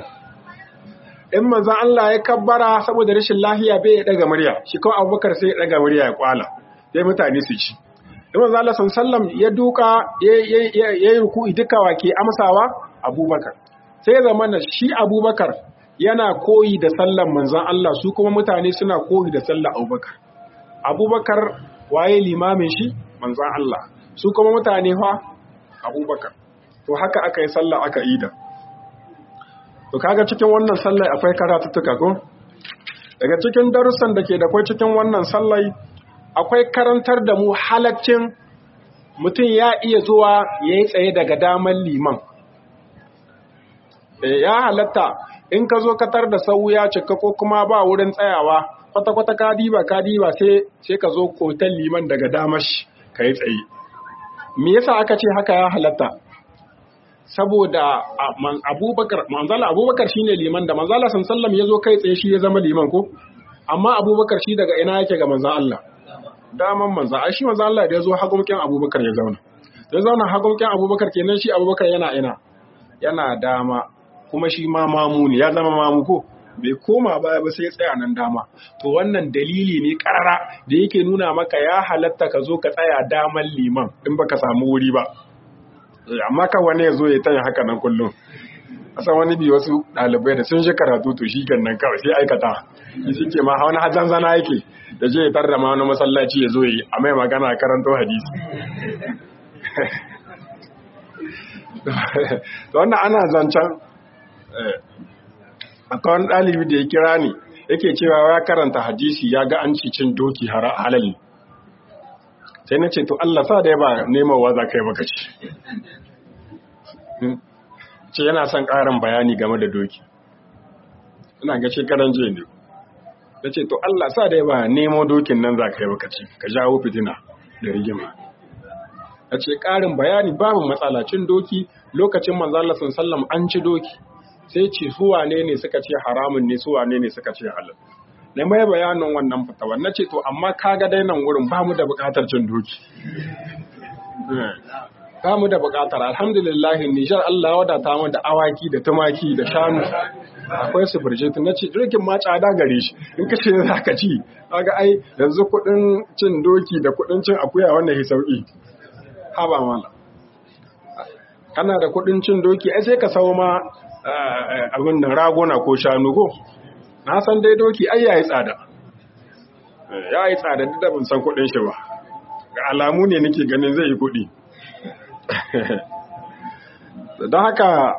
in manzan Allah ya kabbara saboda rashin lahiya bai ya daga murya shi kawai Abubakar sai ya daga murya ya kwala sai mutane su ci in manzan Allah sallallahu ya duka ya yi ruku'i duka wake amsawa Abubakar sai ya zama shi Abubakar yana koyi da sallan manzan Allah su kuma mutane suna koyi da sallan Abubakar Abubakar waye limamin shi manzan Allah su kuma mutane fa Abubakar. To haka aka yi sallah aka ida. To kaga cikin wannan sallah akwai karatuttuka ko? Daga cikin darussan da ke da kwai cikin wannan sallah akwai karantar da mu halaccin mutum ya iya zuwa ya yi tsaye daga daman liman. Ya halatta in ka zo katar da sau ya cika ko kuma ba wurin tsayawa kwata-kwata ka diba ka diba sai ka zo kotan liman daga damash ka yi tsaye. Me yasa aka ce haka ya halatta? Saboda abubakar manzala abubakar shine liman da manzala sallallahu ya zo kai tsaye shi ya zama liman ko, amma abubakar shi daga ina yake ga manzan Allah daman manzan ai shi manzan Allah da ya zo hagumkin abubakar ya zauna ya zauna hagumkin abubakar kenan shi abubakar yana ina yana dama, kuma shi ma mamu ne ya zama mamu ko, bai koma baya ba sai ya tsaya nan dama. To wannan dalili ne karara da yake nuna maka ya halatta ka zo ka tsaya daman liman in baka samu wuri ba. Amma kan wani ya zo ya tanya haka nan kullum. Asan wani bi wasu ɗalibai da sun shi karatu to shi kan nan kawai sai aikata. Shi ke ma wani hajjan zana yake da je ya tarda ma wani masallaci ya zo yi a mai magana karanto hadisi. Wannan ana zancen akwai wani ɗalibi da ya kira ni yake cewa ya karanta hadisi ya ga an cin doki halal ne. Sai na ce to Allah sa da ya ba nemawa za ka yi maka ci. Ce yana son ƙarin bayani game da doki. Ina ga shekaran jiya ne. Na ce to Allah sa da ya ba nemo dokin nan za ka yi maka ci, ka jawo fitina da rigima. Na ce ƙarin bayani babu matsala, cin doki lokacin manzo Allah sallallahu alaihi wasallam an ci doki. Sai ce su wane ne suka ce haramun ne, su wane ne suka ce halal. Na mai bayanin wannan fitawa na ce to amma kaga dai nan wurin ba mu da bukatar cin doki, ba mu da bukatar. Alhamdulillah Nijar Allah wadata mu da awaki da tumaki da shanu, akwai su birjitu. Na ce dokin ma tsada gare shi, in ka ce za ka ci kaga ai yanzu kudin cin doki da kudin cin akuya wannan ya sauki. Haba mala, kana da kudin cin doki ai sai ka sawo ma abin nan ragona ko shanu ko. Na san dai doki ai yayi tsada, yayi tsada duk da ban san kuɗin shi ba, ga alamu ne nake ganin zai yi kuɗi. Don haka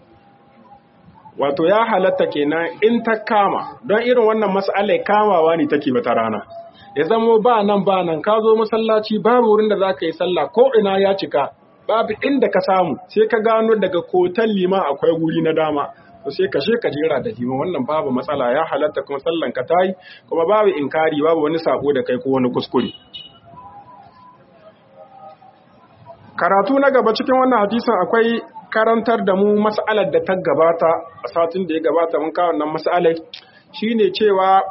wato ya halatta kenan in ta kama, don irin wannan mas'alai kamawa ne take wata rana. Ya zamo ba nan ba nan ka zo masallaci babu wurin da za ka yi sallah ko ina ya cika, babu inda ka samu sai ka gano daga kotan lima akwai wuri na dama. To sai ka she ka jira da hima, wannan babu matsala, ya halatta kuma sallan ka tayi, kuma babu inkari, babu wani sako da kai ko wani kuskure. Karatu na gaba cikin wannan hadisin akwai karantar da mu mas'alar da ta gabata a satin da ya gabata mun kawo wannan mas'alai, shine cewa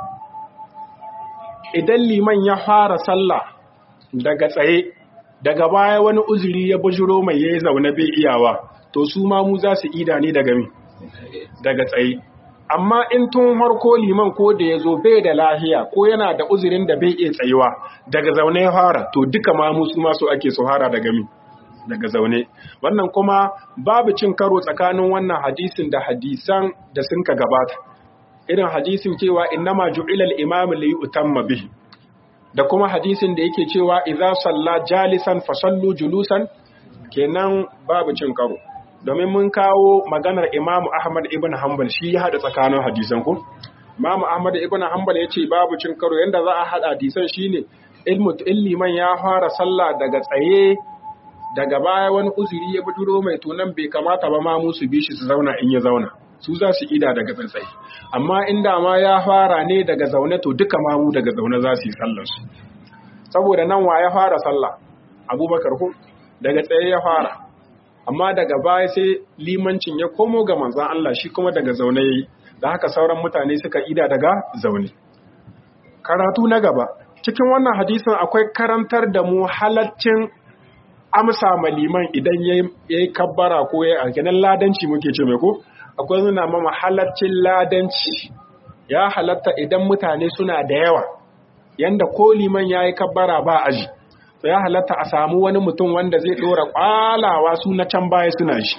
idan liman ya fara sallah daga tsaye daga baya wani uzuri ya bujiro mai yayi zaune bai iyawa, to su ma mu za su ida ne daga mi daga tsaye. Amma in tun harko liman ko da ya zo bai da lahiya ko yana da uzurin da bai iya tsayuwa daga zaune ya fara, to duka ma musu masu ake su fara daga mi daga zaune. Wannan kuma babu cin karo tsakanin wannan hadisin da hadisan da sun ka gabata, irin hadisin cewa innama ju'ila al-imam li yutamma bihi, da kuma hadisin da yake cewa idza salla jalisan fasallu julusan. Kenan babu cin karo, domin mun kawo maganar Imam Ahmad ibn Hanbal, shi ya hada tsakanin hadisan ku. Imam Ahmad ibn Hanbal yace babu cin karo, yanda za a hada hadisan shine ilmu illiman ya fara sallah daga tsaye, daga baya wani uzuri ya buduro mai tunan bai kamata ba ma musu bi shi su zauna, in ya zauna su za su ida daga tsaye. Amma inda ma ya fara ne daga zaune, to duka ma mu daga zaune za su yi sallar su, saboda nan wa ya fara sallah Abubakar ko daga tsaye ya fara, amma daga baya sai limancin ya komo ga manzon Allah, shi kuma daga zaune yayi, da haka sauran mutane suka ida daga zaune. Karatu na gaba cikin wannan hadisin akwai karantar da mu halaccin amsa ma liman idan yayi kabbara ko yayi alkenan ladanci muke ce mai ko, akwai nuna mama halaccin ladanci. Ya halatta idan mutane suna da yawa, yanda ko liman yayi kabbara ba aji, to ya halatta a samu wani mutum wanda zai dora kwalawa su na can baya suna shi,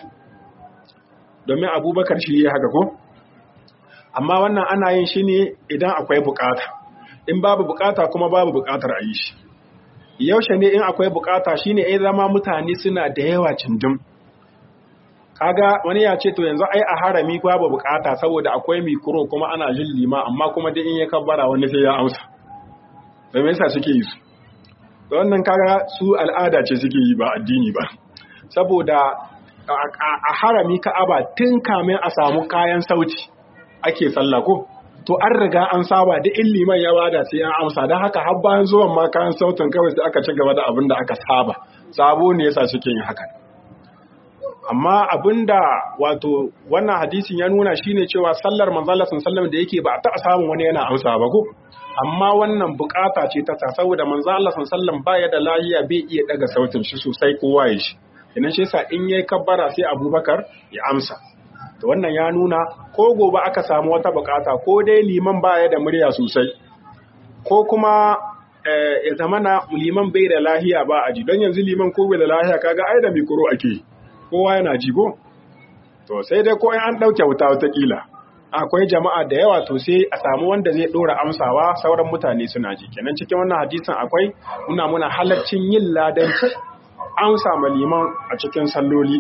domin Abubakar shi ya haka ko. Amma wannan ana yin shi ne idan akwai bukata, in babu bukata kuma babu bukatar a yi shi. yaushe ne in akwai bukata shine ai zama mutane suna da yawa cindin. Kaga wani ya ce to yanzu ai a harami babu bukata saboda akwai mikro kuma ana jin lima amma kuma dai in ya kabbara wani sai ya amsa. Da me yasa suke yi su? Da wannan kaga su al'ada ce suke yi ba addini ba. Saboda a harami Ka'aba tun kamin a samu kayan sauti ake sallah ko to an riga an saba da in liman ya bada sai an amsa don haka har bayan zuwan ma kayan sautin kawai sai aka ci gaba da abin da aka saba sabo ne yasa suke yin haka. Amma abinda wato wannan hadisin ya nuna shine cewa sallar manzon Allah sallallahu alaihi wasallam da yake ba ta samun wani yana amsa ba ko amma wannan bukata ce ta ta saboda manzon Allah sallallahu alaihi wasallam baya da lafiya bai iya daga sautin shi sosai kowa ya shi idan shi yasa in yayi kabbara sai Abubakar ya amsa. To wannan ya nuna ko gobe aka samu wata bukata ko dai liman baya da murya sosai ko kuma ya zamana liman bai da lafiya ba aji don yanzu liman ko bai da lafiya kaga ai da mikro ake kowa yana jigo to sai dai ko an dauke wuta wata kila akwai jama'a da yawa to sai a samu wanda zai dora amsawa sauran mutane suna ji kenan cikin wannan hadisin akwai muna muna halaccin yin ladan amsa ma liman a cikin salloli.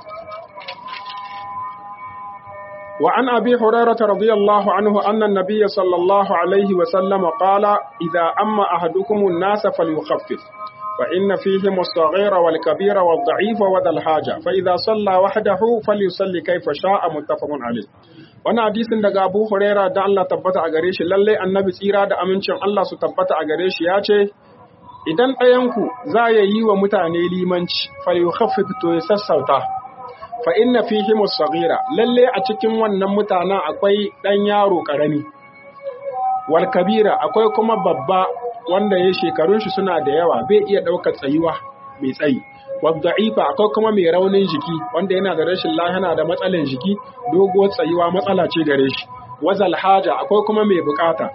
Wa an abi hurairah radiyallahu anhu anna an-nabiy sallallahu alaihi wa sallam qala idha amma ahadukum an-nas falyukhaffif فإن فيهم الصغير والكبير والضعيف وذا الحاجة فإذا صلى وحده فليصلي كيف شاء متفق عليه. Wani hadisin daga Abu Huraira da Allah tabbata a gare shi lalle annabi tsira da amincin Allah su tabbata a gare shi ya ce idan ɗayanku za ya yi wa mutane limanci falyukhaffif to ya sassauta fa inna fihim as-saghira lalle a cikin wannan mutanen akwai dan yaro karami wal kabira akwai kuma babba wanda ya shekarun shi suna da yawa bai iya ɗaukar tsayuwa mai tsayi wadda'ifa akwai kuma mai raunin jiki wanda yana da rashin lafiya yana da matsalan jiki doguwar tsayuwa matsala ce gare shi wazal haja akwai kuma mai bukata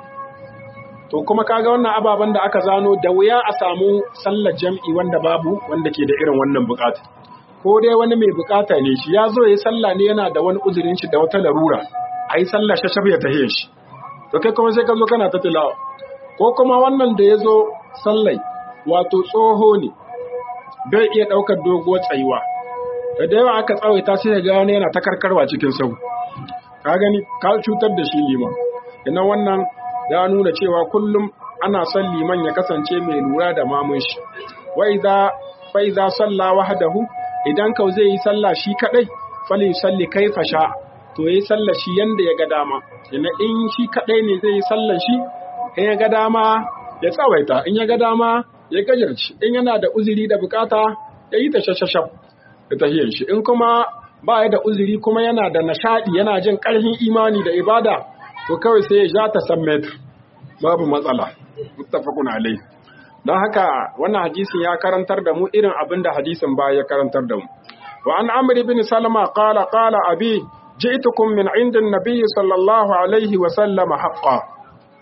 to kuma kaga wannan ababen da aka zano da wuya a samu sallar jam'i wanda babu wanda ke da irin wannan bukata ko dai wani mai bukata ne shi ya zo ya sallah ne yana da wani uzurin shi da wata larura ayi sallar shashaf ya tahiye shi to kai kuma sai ka zo kana ta tilawa ko kuma wannan da ya zo sallai wato tsoho ne bai iya ɗaukar doguwar tsayuwa da da yawa aka tsawaita sai ya gane yana ta karkarwa cikin sau ka gani ka cutar da shi liman ina wannan ya nuna cewa kullum ana son liman ya kasance mai lura da mamun shi wa idza fa idza salla wahdahu idan kau zai yi sallah shi kadai fali yusalli kaifa sha to yayi sallah shi yanda ya ga dama ina in shi kadai ne zai yi sallah shi in ya ga dama ya tsawaita in ya ga dama ya gajarci in yana da uzuri da bukata ya yi ta shashashaf da tahiyar shi in kuma ba ya da uzuri kuma yana da nashadi yana jin karfin imani da ibada to kawai sai ya ja ta sammet babu matsala muttafaqun alai don haka wannan hadisin ya karantar da mu irin abin da hadisin ba ya karantar da mu wa an amr ibn salama qala qala abi ji'tukum min 'inda an-nabiy sallallahu alaihi wa sallam haqqan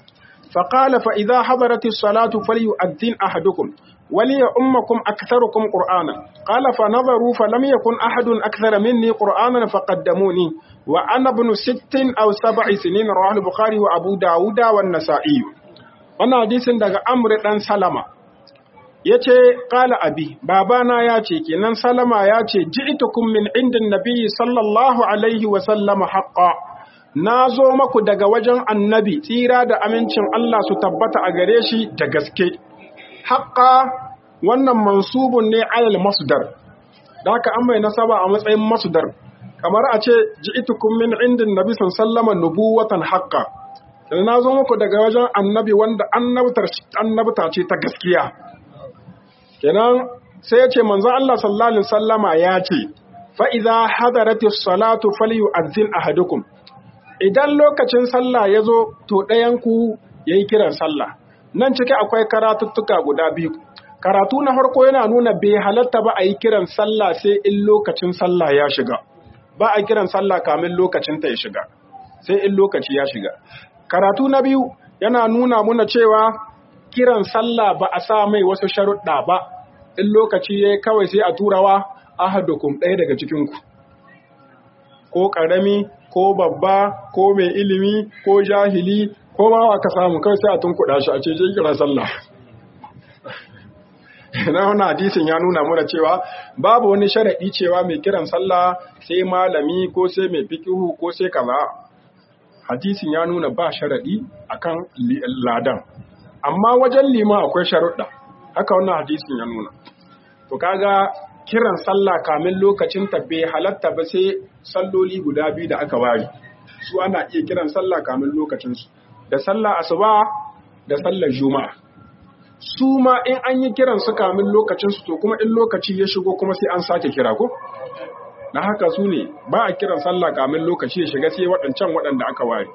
فقال فإذا حضرت الصلاة فليؤذن أحدكم وليؤمكم أكثركم قرآنا قال فنظروا فلم يكن أحد أكثر مني قرآنا فقدموني وأنا ابن ست أو سبع سنين رواه البخاري وأبو داود والنسائي. وانا حديث دغ عمرو بن سلمة yace qala abi babana yace kenan salama yace ji'tukum min inda nabi sallallahu alaihi wa sallam haqqan na zo maku daga wajen annabi tsira da amincin Allah su tabbata a gare shi da gaske. Haƙƙa wannan mansubun ne alal masdar, da haka an mai nasaba a matsayin masdar, kamar a ce ji'itukum min indin nabi sallama nubuwatan haƙƙa. Da na zo maku daga wajen annabi wanda annabta ce ta gaskiya. Kenan sai ya ce manzo Allah sallallahu alaihi wasallama ya ce fa idza hadaratis salatu falyu'adhdhin ahadukum. Idan lokacin sallah ya zo, to ɗayanku ya yi kiran sallah. Nan cike akwai karatuttuka guda biyu. Karatu na farko yana nuna bai halatta ba a yi kiran sallah sai in lokacin sallah ya shiga. Ba a kiran sallah kamin lokacin ta ya shiga, sai in lokaci ya shiga. Karatu na biyu yana nuna muna cewa kiran sallah ba a sa mai wasu sharuɗa ba. In lokaci ya yi kawai sai a turawa ahadukum ɗaya daga cikinku. Ko ƙarami, ko babba, ko mai ilimi, ko jahili, ko ma aka samu kawai sai a tunkuɗa shi a ce je kira sallah. na wannan hadisin ya nuna mana cewa babu wani sharadi cewa mai kiran sallah sai malami ko sai mai fiqhu ko sai kaza. Hadisin ya nuna ba sharadi akan ladan, amma wajen lima akwai sharuɗa, haka wannan hadisin ya nuna. To kaga kiran sallah kamin lokacin ta bai halatta ba sai salloli guda biyu da aka ware, su ana iya kiran sallah kamin lokacin su, da sallah asuba da sallar juma'a. Su ma in an yi kiran su kamin lokacin su, to kuma in lokaci ya shigo kuma sai an sake kira ko? Na haka su ne ba a kiran sallah kamin lokaci ya shiga sai waɗancan waɗanda aka ware.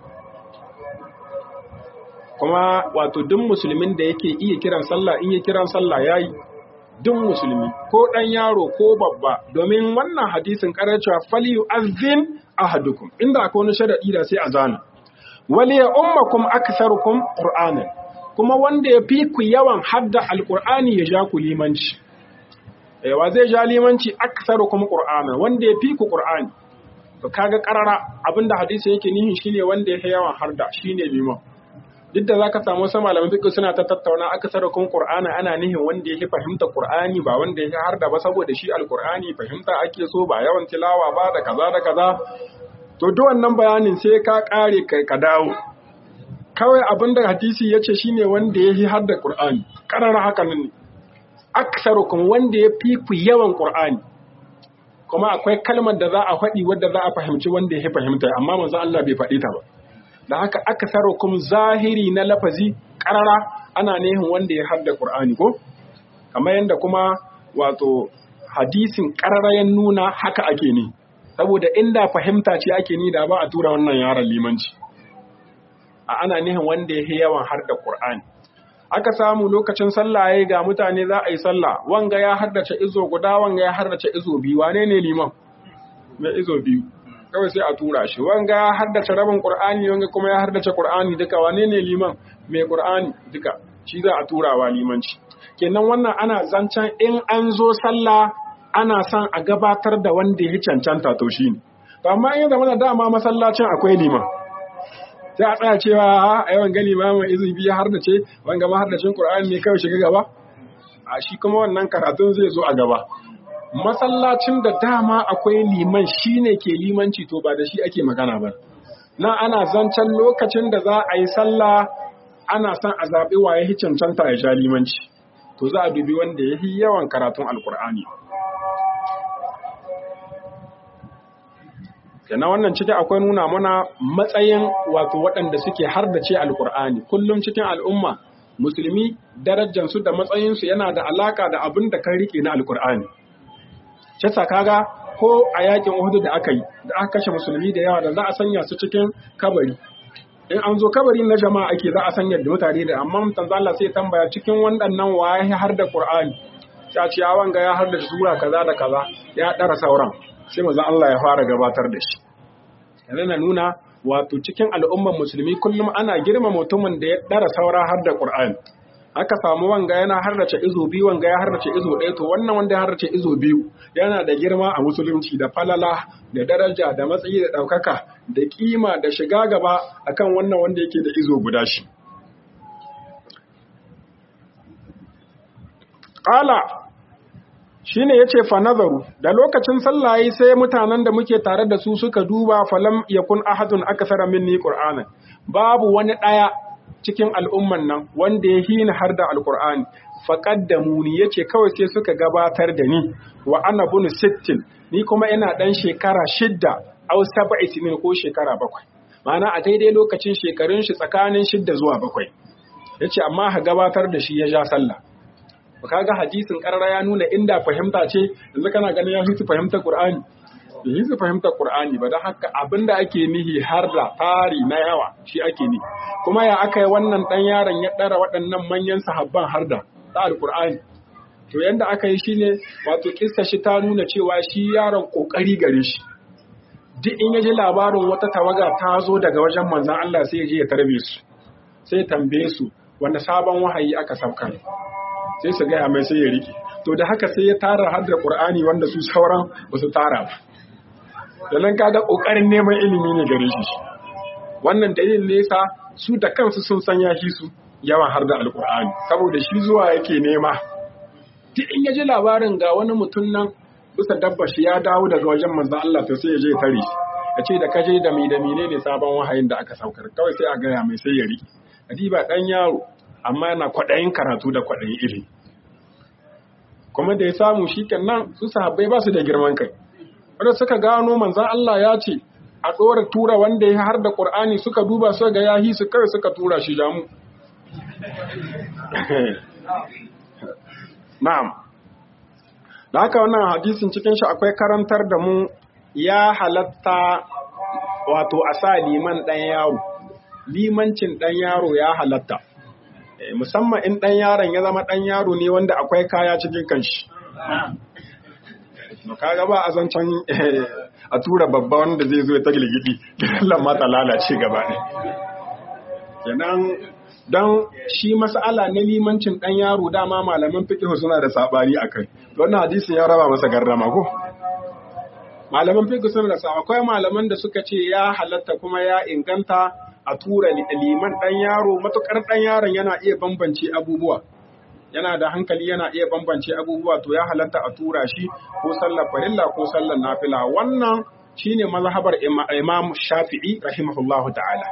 Kuma wato duk musulmin da yake iya kiran sallah in yi kiran sallah yayi, duk musulmi ko ɗan yaro ko babba, domin wannan hadisin ƙarar cewa faliyu azin ahadukum, inda akwai wani sharaɗi da sai a zana. Wali ya ummakum aktharukum qur'anan, kuma wanda ya fi ku yawan hadda alqur'ani ya ja ku limanci. Wa zai ja limanci aktharukum qur'ana, wanda ya fi ku qur'ani. To kaga karara abinda hadisi yake nihin shine wanda ya yawan harda shine liman. Duk da zaka samu wasu malaman fiqh suna ta tattauna aktharukum qur'ana ana nihin wanda yake fahimta qur'ani ba wanda yake harda ba, saboda shi alqur'ani fahimta ake so ba yawan tilawa ba da kaza da kaza. To duk wannan bayanin sai ka kare kai ka dawo. Kawai abinda hadisi yace shine wanda yake harda qur'ani. Karara haka ne. Aksarukum wanda ya fi ku yawan Qur'ani, kuma akwai kalmar da za a faɗi wadda za a fahimci wanda ya fahimta, amma manzo Allah bai faɗi ta ba. Da haka aksarukum zahiri na lafazi karara ana nihin wanda ya hadda Qur'ani ko? Kamar yanda kuma wato hadisin karara ya nuna haka ake ne, saboda inda fahimta ce ake ni da ba a tura wannan yaron limanci. A ana nihin wanda ya yawan hadda Qur'ani. Aka samu lokacin sallah yayi ga mutane za a yi sallah, wanga ya haddace izo guda, wanga ya haddace izo biyu, wane ne liman? Mai izo biyu. Kawai sai a tura shi. Wanga ya haddace rabin Qur'ani, wanga kuma ya haddace Qur'ani duka, wane ne liman? Mai Qur'ani duka. Shi za a turawa limanci. Kenan wannan ana zancen in an zo sallah ana son a gabatar da wanda ya cancanta to shi ne. To amma in zama da dama masallacin akwai liman. Sai a tsaya cewa a yawan gani ma mai izu biya har da ce wanga ma har da cin Qur'ani ne kawai shiga gaba, a shi kuma wannan karatun zai zo a gaba. Masallacin da dama akwai liman shine ke limanci to ba da shi ake magana ba. Na ana zancen lokacin da za a yi sallah ana son a zaɓi waye hi cancanta ya sha limanci, to za a dubi wanda ya yi yawan karatun Alƙur'ani. Yana wannan cikin akwai nuna mana matsayin wato waɗanda suke hardace alkur'ani kullum cikin al'umma musulmi darajansu da matsayinsu yana da alaka da abin da kan rike na alkur'ani. Cesa kaga ko a yakin Uhud da aka yi da aka kashe musulmi da yawa da za a sanya su cikin kabari. In an zo kabari na jama'a ake za a sanya da mutane da amma mutan Allah sai tambaya cikin waɗannan waye har da Qur'ani. Ya ce ya wanga ya har da sura kaza da kaza ya dara sauran. Sai manzon Allah ya fara gabatar da shi. Yana nuna wato cikin al'ummar musulmi kullum ana girma mutumin da ya dara saura har da Qur'ani. Aka samu wanga yana harrace izo biyu, wanga ya harrace izo ɗaya, to wannan wanda ya harrace izo biyu yana da girma a musulunci da falala da daraja da matsayi da ɗaukaka da kima da shiga gaba akan wannan wanda yake da izo guda shi. Qala shine yace fa nazaru, da lokacin sallah yayi sai mutanen da muke tare da su suka duba falam yakun ahadun akthara minni qur'anan, babu wani daya cikin al'umman nan wanda ya hina har da alqur'ani, faqaddamuni yace kawai sai suka gabatar da ni wa ana bunu sittin, ni kuma ina dan shekara shidda aw sab'i sinin ko shekara bakwai, ma'ana a daidai lokacin shekarun shi tsakanin shidda zuwa bakwai. Yace amma ha gabatar da shi ya ja sallah. Kaga hadisin karara ya nuna inda fahimta ce yanzu kana ganin ya fi fahimtar Qur'ani, bai yi fahimtar Qur'ani ba, dan haka abinda ake nihi har da tari na yawa shi ake ni. Kuma ya aka yi wannan dan yaron ya dara waɗannan manyan sahabban har da Al-Qur'ani. To yanda aka yi shine wato kissa shi ta nuna cewa shi yaron kokari gare shi. Duk in ya ji labarin wata tawaga ta zo daga wajen manzon Allah sai ya je ya tarbe su. Sai ya tambaye su wanda sabon wahayi aka saukar. Sai su gaya mai sai ya rike. To da haka sai ya tara har da Qur'ani wanda su sauran ba su tara ba. Dalan kaga kokarin neman ilimi ne gare shi. Wannan dalilin ne yasa su da kansu sun san ya shi su yawan har da Al-Qur'ani, saboda shi zuwa yake nema duk in ya ji labarin ga wani mutum nan bisa dabba shi ya dawo daga wajen manzon Allah to sai ya je tare shi ya ce da kaje da mi da mine ne sabon wahayin da aka saukar kawai sai a gaya mai sai ya riƙe adiba ɗan yaro amma yana kwaɗayin karatu da kwaɗayin ilimi kuma da ya samu shi nan su sahabbai ba su da girman kai wanda suka gano manzon Allah ya ce a ɗora tura wanda ya har da Qur'ani suka duba su ga yahi su kai suka tura shi jamu na'am da haka wannan hadisin cikin shi akwai karantar da mu ya halatta wato a sa liman ɗan yaro limancin ɗan yaro ya halatta musamman in ɗan yaron ya zama ɗan yaro ne wanda akwai kaya cikin kanshi kaga ba a zancen a tura babba wanda zai zo ya tagligidi lallan mata lalace gaba ne kenan don shi mas'ala na limancin ɗan yaro dama malaman fiqh suna da sabani akai wannan hadisin ya raba masa garrama ko malaman fiqh suna da sabani akwai malaman da suka ce ya halatta kuma ya inganta a tura liman ɗan yaro matukar ɗan yaron yana iya bambance abubuwa yana da hankali yana iya bambance abubuwa to ya halatta a tura shi ko sallar farilla ko sallar nafila wannan shine mazhabar Imam Shafi'i rahimahullahu ta'ala.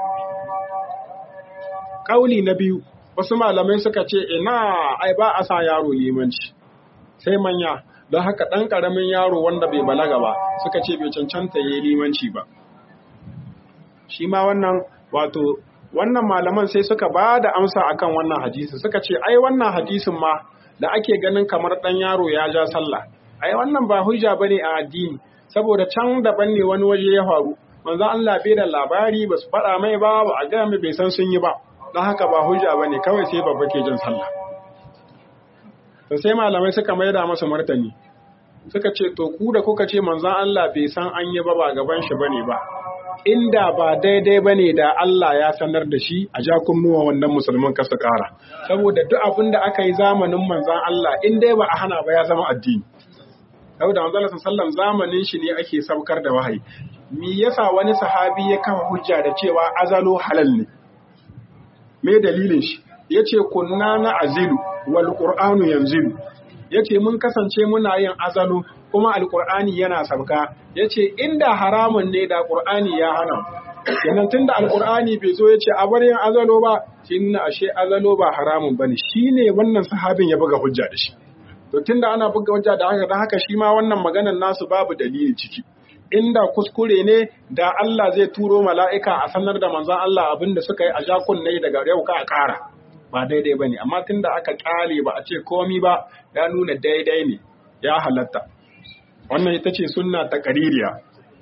Kauli na biyu wasu malamai suka ce ina ai ba a sa yaro limanci sai manya don haka ɗan ƙaramin yaro wanda bai balaga ba suka ce bai cancanta yayi limanci ba shi ma wannan wato wannan malaman sai suka ba da amsa akan wannan hadisi suka ce ai wannan hadisin ma da ake ganin kamar ɗan yaro ya ja sallah ai wannan ba hujja bane a addini saboda can daban ne wani waje ya faru manzo Allah bai da labari ba su faɗa mai ba ba a ga mai bai san sun yi ba don haka ba hujja bane kawai sai babba ke jin sallah to sai malamai suka maida masa martani suka ce to ku da kuka ce manzo Allah bai san an yi ba ba gaban shi bane ba inda ba daidai ba ne da Allah ya sanar da shi a ja kunnuwa wannan musulman kasa ƙara. Saboda duk abin da aka yi zamanin manzan Allah in dai ba a hana ba ya zama addini. Saboda manzan Allah sallam zamanin shi ne ake saukar da wahayi. Me yasa wani sahabi ya kafa hujja da cewa azalo halal ne? Me dalilin shi? Yace kunna na azilu wal qur'anu yanzilu. Yace mun kasance muna yin azalo kuma alkur'ani yana sabka yace inda haramun ne da qur'ani ya hana kenan tunda alkur'ani bai zo yace a bar yin azalo ba kinna ashe azalo ba haramun bane shine wannan sahabin ya buga hujja da shi to tunda ana buga hujja da haka dan haka shi ma wannan maganar nasu babu dalili ciki inda kuskure ne da Allah zai turo mala'ika a sanar da manzon Allah abinda suka yi a jakun ne daga yau ka a ƙara ba daidai bane amma tunda aka ƙale ba a ce komi ba ya nuna daidai ne ya halatta wannan ita ce sunna ta ƙaririya.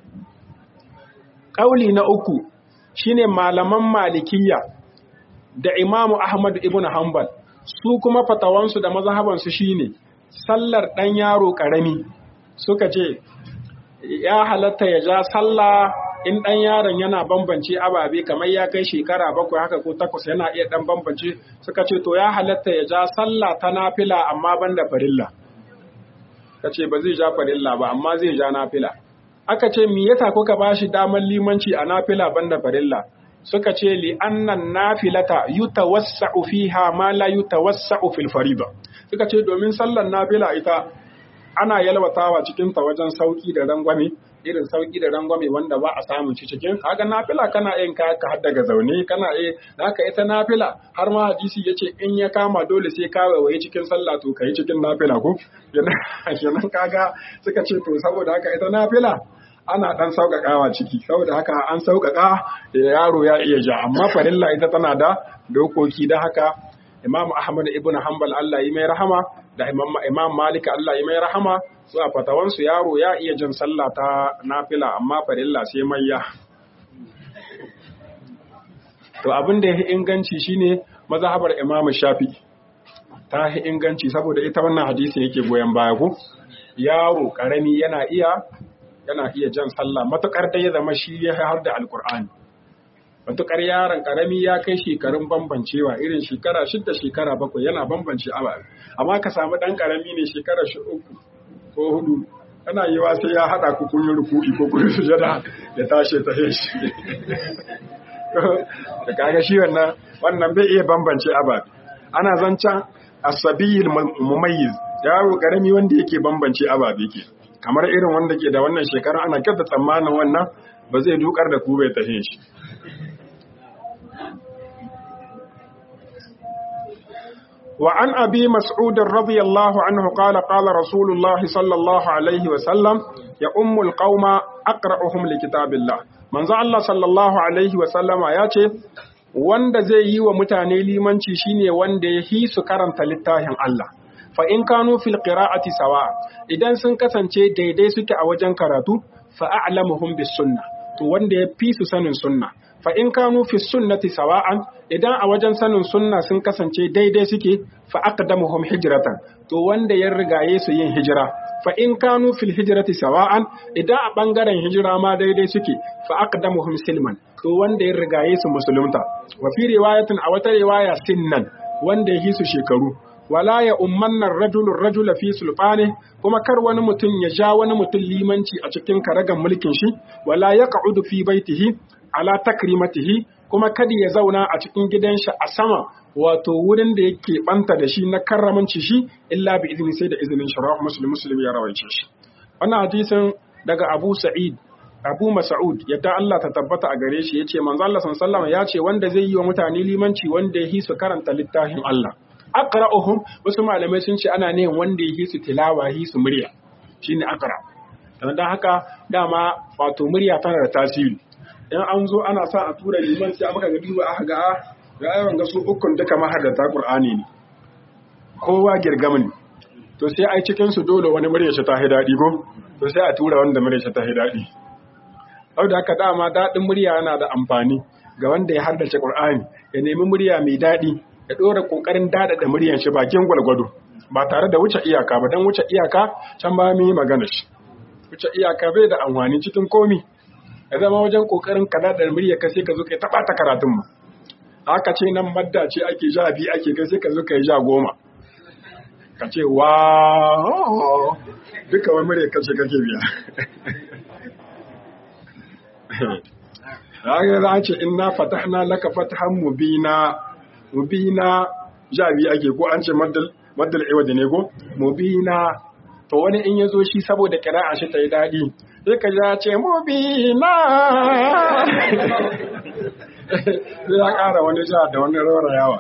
Ƙauli na uku shine malaman Malikiyya da Imamu Ahmad ibn Hanbal su kuma fatawansu da mazhabansu shine sallar ɗan yaro ƙarami suka ce ya halatta ya ja sallah in ɗan yaron yana bambance ababe kamar ya kai shekara bakwai haka ko takwas yana iya ɗan bambance suka ce to ya halatta ya ja sallah ta nafila amma banda farilla. Ka ce ba zai ja farilla ba amma zai ja nafila aka ce me yasa kuka bashi damar limanci a nafila banda farilla suka ce li annan nafilata yutawassa'u fiha ma la yutawassa'u fil fariida suka ce domin sallar nafila ita ana yalwatawa cikin ta wajen sauki da rangwame irin sauki da rangwame wanda ba a samun shi cikin kaga nafila kana yin ka ka har daga zaune kana yi haka ita nafila har ma hadisi yace in ya kama dole sai ka waye cikin sallah to kai cikin nafila ko kenan kaga suka ce to saboda haka ita nafila ana dan sauƙaƙawa ciki saboda haka an sauƙaƙa yaro ya iya ja amma farilla ita tana da dokoki da haka Imam Ahmad ibn Hanbal Allah yi mai rahama da Imam Imam Malik Allah yi mai rahama su a fatawansu yaro ya iya jin sallah ta nafila amma farilla sai mayya to abin da ya inganci shine mazhabar Imam Shafi ta yi inganci saboda ita wannan hadisi yake goyen baya ko yaro karami yana iya yana iya jan sallah matukar da ya zama shi ya har da alqur'ani matukar yaron karami ya kai shekarun bambancewa irin shekara shida shekara bakwai yana bambance abu amma ka samu dan karami ne shekara shi uku ko hudu kana yiwa sai ya hada ku kun yi ruku'i ko kun sujada ya tashi ta shi da kaga shi wannan wannan bai iya bambance abu ana zancan asabiyil mumayyiz yaro karami wanda yake bambance ababe ke kamar irin wanda ke da wannan shekara ana kyauta tsammanin wannan ba zai dukar da ku bai tahin shi. وعن أبي مسعود رضي الله عنه قال قال رسول الله صلى الله عليه وسلم يؤم القوم أقرأهم لكتاب الله من ذا الله صلى الله عليه وسلم ياتي wanda zai yi wa mutane limanci shine wanda ya hi su karanta littafin Allah fa in kanu fil qira'ati sawa idan sun kasance daidai suke a wajen karatu fa a'lamuhum bis sunnah to wanda ya fi su sanin sunna fa in kanu fi sunnati sawa'an idan a wajen sanin sunna sun kasance daidai suke fa aqdamuhum hijratan to wanda ya rigaye su yin hijira fa in kanu fil hijrati sawa'an idan a bangaren hijira ma daidai suke fa aqdamuhum silman to wanda ya rigaye su musulunta wa fi riwayatin a wata riwaya sinnan wanda ya hisu shekaru wala ya ummanna ar-rajulu ar-rajula fi sulfani kuma kar wani mutum ya ja wani mutum limanci a cikin karagan mulkin shi wala yaq'udu fi baitihi ala takrimatihi kuma kada ya zauna a cikin gidan shi a sama wato wurin da yake banta da shi na karramanci shi illa bi izini sai da izinin shi rawahu muslim muslim ya rawaice shi wannan hadisin daga Abu Sa'id Abu Mas'ud yadda Allah ta tabbata a gare shi yace manzo Allah sallallahu alaihi wasallam yace wanda zai yi wa mutane limanci wanda ya hisu karanta littafin Allah aqra'uhum wasu malamai sun ce ana ne wanda ya hisu tilawa hisu murya shine aqra dan haka dama wato murya tana da tasiri in an zo ana sa a tura liman sai aka ga duba aka ga ga ayyukan ga su ukun duka mahaddata Qur'ani ne kowa girgamin to sai ai cikin su dole wani murya shi ta hidadi ko to sai a tura wanda murya shi ta hidadi saboda haka dama dadin murya yana da amfani ga wanda ya haddace Qur'ani ya nemi murya mai dadi ya dora kokarin dada da muryan shi bakin gwalgwado ba tare da wuce iyaka ba dan wuce iyaka can ba mu yi magana shi wuce iyaka bai da amfani cikin komi ya zama wajen kokarin kada da murya ka sai ka zo kai taba ta karatun mu haka ce nan madda ce ake ja bi ake kai sai ka zo kai ja goma ka ce wa duka wani murya kace kake biya haka za a ce inna fatahna laka fatahan mubina mubina ja bi ake ko an ce maddal maddal iwadi ne ko mubina to wani in yazo shi saboda kira'a shi ta yi dadi sai ka ja ce mubina sai ya ƙara wani ja da wani raurayawa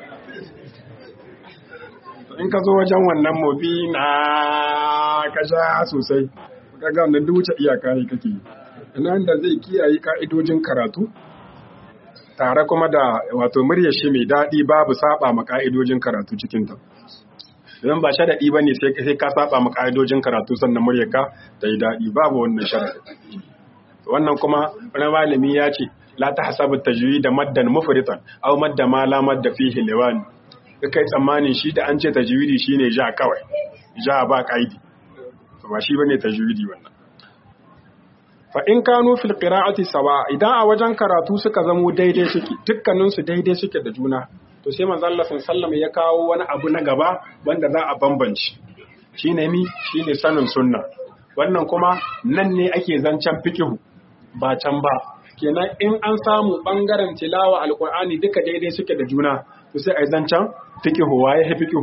in ka zo wajen wannan mubina ka ja sosai ka ga wannan duce iyaka ne kake nan da zai kiyaye ka'idojin karatu tare kuma da wato muryar shi mai daɗi babu saba ma ka'idojin karatu cikin ta idan ba sharadi bane sai sai ka saba ma ka'idojin karatu sannan muryar ka ta yi daɗi babu wannan sharadi wannan kuma wani malami ya ce la tahsabu tajwid maddan mufritan aw madda ma la madda fihi liwan kai tsammanin shi da an ce tajwidi shine ja kawai ja ba kaidi to ba shi bane tajwidi wannan fa in kanu fil qira'ati sawa idan a wajen karatu suka zamo daidai suke dukkanin su daidai suke da juna to sai manzo Allah sallallahu alaihi wasallam ya kawo wani abu na gaba wanda za a bambance shine mi shine sanin sunna wannan kuma nan ne ake zancen fiqhu ba can ba kenan in an samu bangaren tilawa alqur'ani duka daidai suke da juna to sai ai zancen fiqhu waye he fiqhu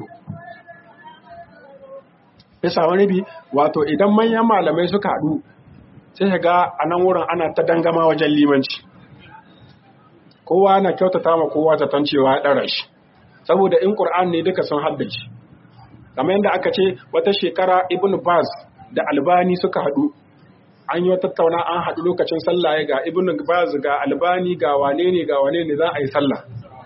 yasa wani bi wato idan manyan malamai suka haɗu sai ga a nan wurin ana ta dangama wajen limanci kowa na kyautata ma kowa ta tancewa ya ɗara shi saboda in ƙur'an ne duka sun haddace kamar yadda aka ce wata shekara ibn baz da albani suka haɗu an yi tattauna an haɗu lokacin sallah ga ibn baz ga albani ga wane ne ga wane ne za a yi sallah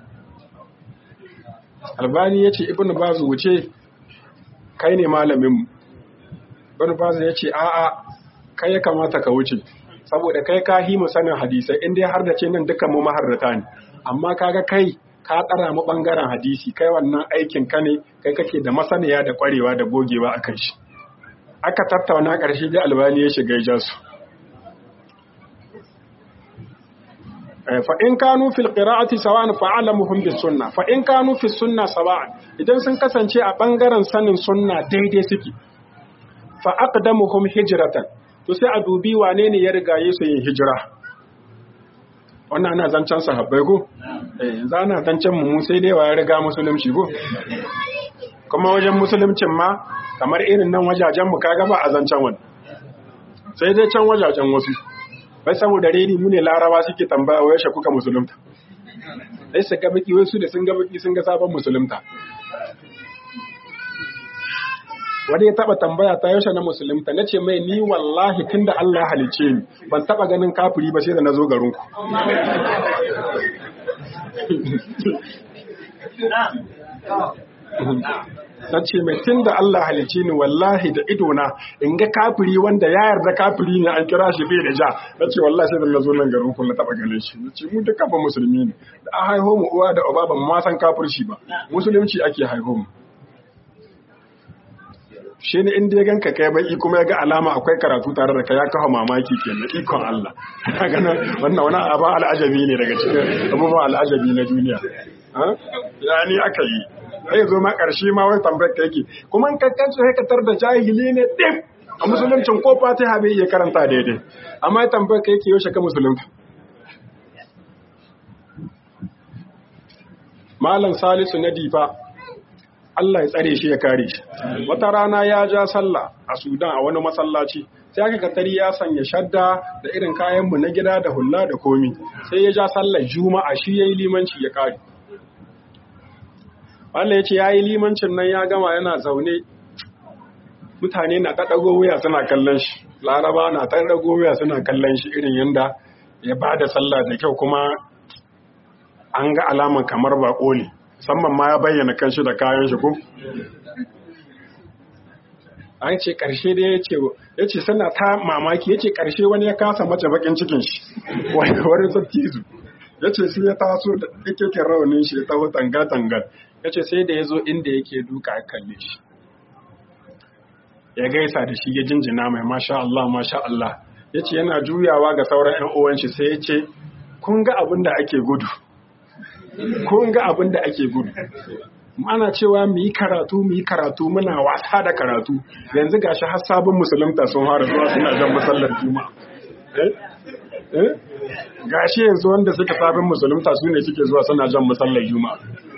albani ya ce ibn baz wuce kai ne malaminmu ibn baz ya ce a'a kai ya kamata ka wuce saboda kai ka himu sanin hadisai in dai har da ce nan dukkan mu maharrata ne amma kaga kai ka tsara mu bangaren hadisi kai wannan aikin ka ne kai kake da masaniya da kwarewa da gogewa akan shi aka tattauna karshe da albani ya shiga ya su fa in kanu fil qira'ati sawa'an fa'alamuhum bis sunnah fa in kanu fis sunnah sawa'an idan sun kasance a bangaren sanin sunna daidai suke fa aqdamuhum hijratan to sai a dubi wane ne ya rigaye su yin hijira wannan ana zancen sahabbai ko eh yanzu ana zancen mu sai dai wa ya riga musulunci ko kuma wajen musuluncin ma kamar irin nan wajajen mu kaga ba a zancen wani sai dai can wajajen wasu bai saboda reni mu ne larawa suke tambaya wai shi kuka musulunta sai su ga baki wasu da sun ga baki sun ga sabon musulunta wani ya taba tambaya ta yaushe na musulunta nace mai ni wallahi tunda Allah halice ni ban taba ganin kafiri ba sai da nazo garin ku nace mai tunda Allah halice ni wallahi da ido na in ga kafiri wanda ya yarda kafiri ne an kira shi bai da ja nace wallahi sai da nazo nan garin ku na taba ganin shi nace mu duka ba musulmi ne da a haihu mu uwa da uba ban ma san kafirci ba musulunci ake haihu mu shi ne inda ya ganka kai bai kuma ya ga alama akwai karatu tare da kai ya kawo mamaki kenan ikon Allah ganin wannan wani abu al'ajabi ne daga cikin abubuwan al'ajabi na duniya ya ni aka yi sai zo ma karshe ma wai tambayar ka yake kuma in kakkanci sai ka tar da jahili ne dim a musuluncin ko fatiha bai iya karanta daidai amma tambayar ka yake yaushe ka musulunta Malam Salisu na Difa Allah ya tsare shi ya kare shi. Wata rana ya ja sallah a Sudan a wani masallaci, sai aka katari ya sanya shadda da irin kayanmu na gida da hulla da komi, sai ya ja sallar Juma'a shi ya yi limanci ya kare. Allah ya ce ya yi limancin nan ya gama yana zaune, mutane na ta ɗago wuya suna kallon shi, Laraba na ta ɗago wuya suna kallon shi irin yanda ya ba da sallah da kyau kuma an ga alaman kamar baƙo ne. Musamman ma ya bayyana kanshi da kayan shi ko an ce ƙarshe da ya ce suna ta mamaki ya ce ƙarshe wani ya kasa mace bakin cikin shi wani zattizu ya ce sai ya taso da ɗikekin raunin shi ya taho tangal-tangal ya ce sai da ya zo inda yake duka ya kalle shi ya gaisa da shi ya jinjina mai masha Allah masha Allah ya ce yana juyawa ga sauran 'yan uwan shi sai ya ce kun ga abin da ake gudu kun ga abin da ake gudu ana cewa mu yi karatu mu yi karatu muna wasa da karatu yanzu gashi har sabon musulunta sun fara zuwa suna jan musallar juma'a eh eh gashi yanzu wanda suka sabon musulunta su ne suke zuwa suna jan musallar juma'a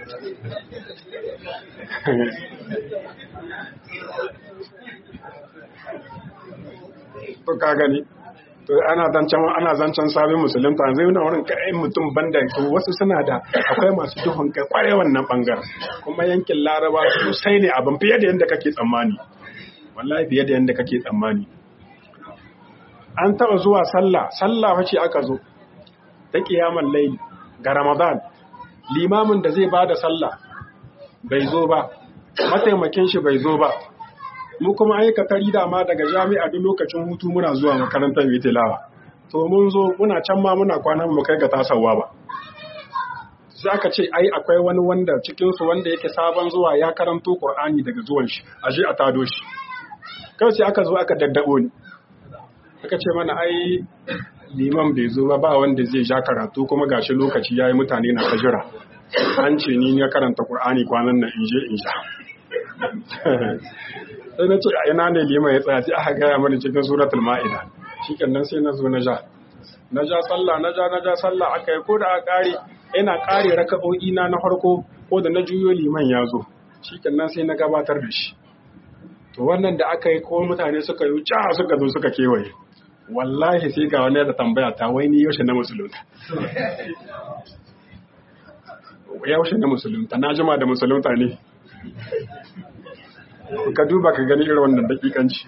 to ka gani to ana zancen ana zancen sabon musulunta yanzu yana wurin kai mutum banda to wasu suna da akwai masu duhun kai kware wannan bangaren kuma yankin Laraba sosai ne abin fiye da yanda kake tsammani wallahi fiye da yanda kake tsammani an taba zuwa sallah sallah wace aka zo ta kiyamar layli ga Ramadan limamin da zai bada sallah bai zo ba mataimakin shi bai zo ba mu kuma aikatari dama daga jami'a duk lokacin hutu muna zuwa makarantar mai tilawa to mun zo muna can ma muna kwanan mu kai ga tasawa ba sai aka ce ai akwai wani wanda cikin su wanda yake sabon zuwa ya karanto Qur'ani daga zuwan shi aje a tado shi kai sai aka zo aka daddabo ni aka ce mana ai liman bai zo ba ba wanda zai ja karatu kuma gashi lokaci yayi mutane na tajira an ce ni ya karanta Qur'ani kwanan nan in je in sha sai na ce a ina ne lima ya tsaya sai aka gaya mana cikin suratul ma'ida shikenan sai na zo na ja na ja sallah na ja na ja sallah aka yi ko da aka kare ina kare raka'o'i na na farko ko da na juyo liman ya zo shikenan sai na gabatar da shi to wannan da aka yi ko mutane suka yi ca suka zo suka kewaye wallahi sai ga wani da tambaya ta wai ni yaushe na musulunta yaushe na musulunta na jima da musulunta ne ka duba ka gani irin wannan dakikanci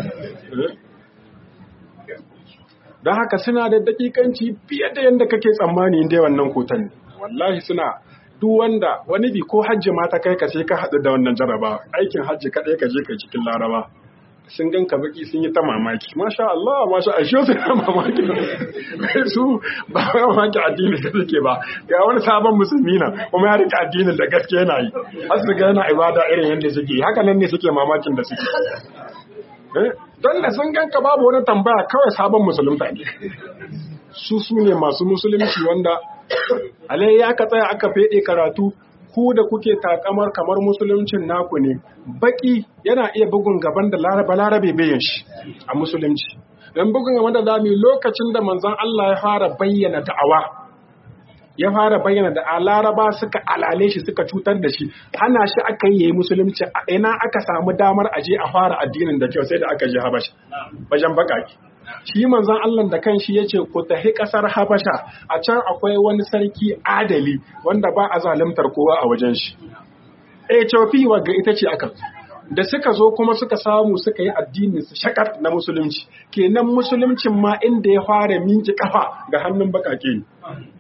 don haka suna da dakikanci fiye da yadda kake tsammani inda wannan kotan wallahi suna duk wanda wani bi ko hajji ma ta kai ka sai ka haɗu da wannan jaraba aikin hajji kaɗai ka je ka cikin laraba sun gan ka baki sun yi ta mamaki masha Allah masha Allah shi su na mamaki su ba mamaki addini da suke ba ga wani sabon musulmi na kuma ya rika addinin da gaske yana yi har su ga yana ibada irin yadda suke haka nan ne suke mamakin da suke don da sun gan ka babu wani tambaya kawai sabon musulunta ne su su ne masu musulunci wanda alai ya ka tsaya aka fede karatu ku da kuke takamar kamar musuluncin naku ne baki yana iya bugun gaban da laraba larabe bayan shi a musulunci don bugun gaban da zamu lokacin da manzon Allah ya fara bayyana da'awa ya fara bayyana da Laraba suka alale shi suka cutar da shi hana shi aka yi yayi musulunci a ina aka samu damar aje a fara addinin da kyau sai da aka je Habasha wajen bakaki shi manzon Allah da kanshi yace ku tahi kasar Habasha a can akwai wani sarki adali wanda ba a zalimtar kowa a wajen shi Ethiopia wagga ita ce aka da suka zo kuma suka samu suka yi addinin su shakar na musulunci kenan musuluncin ma inda ya fara minki kafa ga hannun bakake ne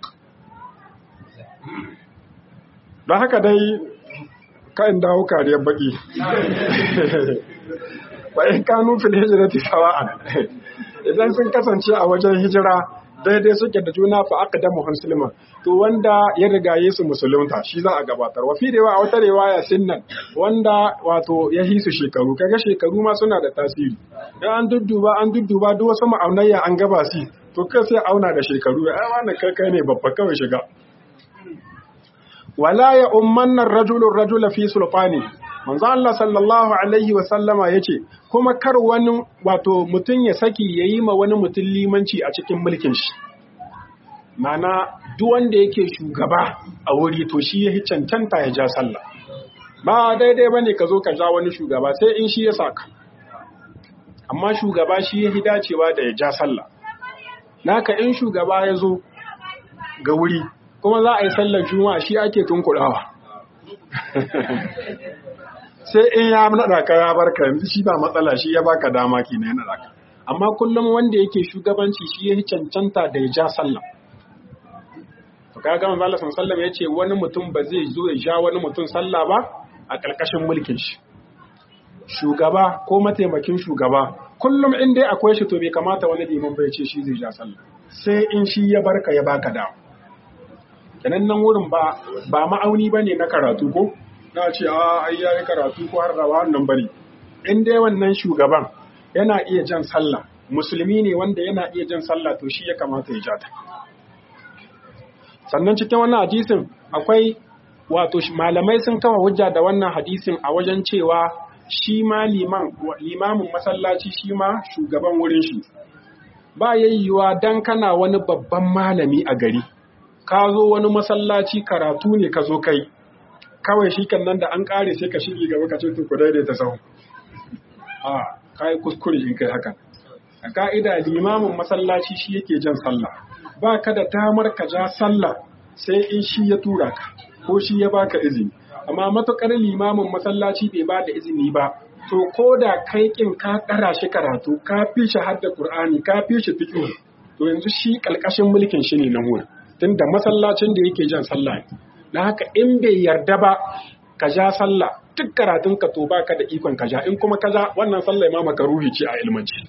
don haka dai kan dawo kariyar baki bayan kanu fil hijrati sawa'an idan sun kasance a wajen hijira daidai suke da juna fa aqdamu musliman to wanda ya rigaye su musulunta shi za a gabatar wa fi rewa a wata riwaya sinnan wanda wato ya hisu shekaru kaga shekaru ma suna da tasiri dan an dudduba an dudduba duk wasu ma'aunayya an gaba si to kai sai auna da shekaru ai wannan kai kai ne babba kawai shiga wala ya ummanna ar-rajulu ar-rajula fi sulfani manzo Allah sallallahu alaihi wa sallama yace kuma kar wani wato mutun ya saki yayi ma wani mutun limanci a cikin mulkin shi mana duk wanda yake shugaba a wuri to shi yahi cancanta ya ja sallah ba daidai bane ka zo ka ja wani shugaba sai in shi ya saka amma shugaba shi yahi dacewa da ya ja sallah naka in shugaba ya zo ga wuri kuma za a yi sallar juma'a shi ake tunkurawa sai in ya naɗa ka ya barka yanzu shi ba matsala shi ya baka dama ki ne naɗa ka amma kullum wanda yake shugabanci shi ya cancanta da ya ja sallah to kaga manzo Allah sallallahu alaihi wasallam yace wani mutum ba zai zo ya ja wani mutum sallah ba a ƙarƙashin mulkin shi shugaba ko mataimakin shugaba kullum in dai akwai shi to bai kamata wani liman bai ce shi zai ja sallah sai in shi ya barka ya baka dama kenan nan wurin ba ba ma'auni bane na karatu ko na ce a ai yayi karatu ko har rawa nan bane in dai wannan shugaban yana iya jan sallah musulmi ne wanda yana iya jan sallah to shi ya kamata ya jata sannan cikin wannan hadisin akwai wato malamai sun kama hujja da wannan hadisin a wajen cewa shi ma liman limamin masallaci shi ma shugaban wurin shi ba yayyuwa dan kana wani babban malami a gari ka zo wani masallaci karatu ne ka zo kai kawai shi kan nan da an kare sai ka shige gaba ka ce to ku daidaita sahu a kai kuskure in kai haka a ka'ida limamin masallaci shi yake jan sallah ba ka da damar ka ja sallah sai in shi ya tura ka ko shi ya baka izini amma matukar limamin masallaci bai ba da izini ba to ko da kai kin ka kara shi karatu ka fi shi hadda Qur'ani ka fi shi fiqh to yanzu shi kalkashin mulkin shi ne nan wurin tunda masallacin da yake jan sallah dan haka in bai yarda ba ka ja sallah duk karatun ka to baka da ikon ka ja in kuma ka ja wannan sallah ma makaruhi ce a ilmanci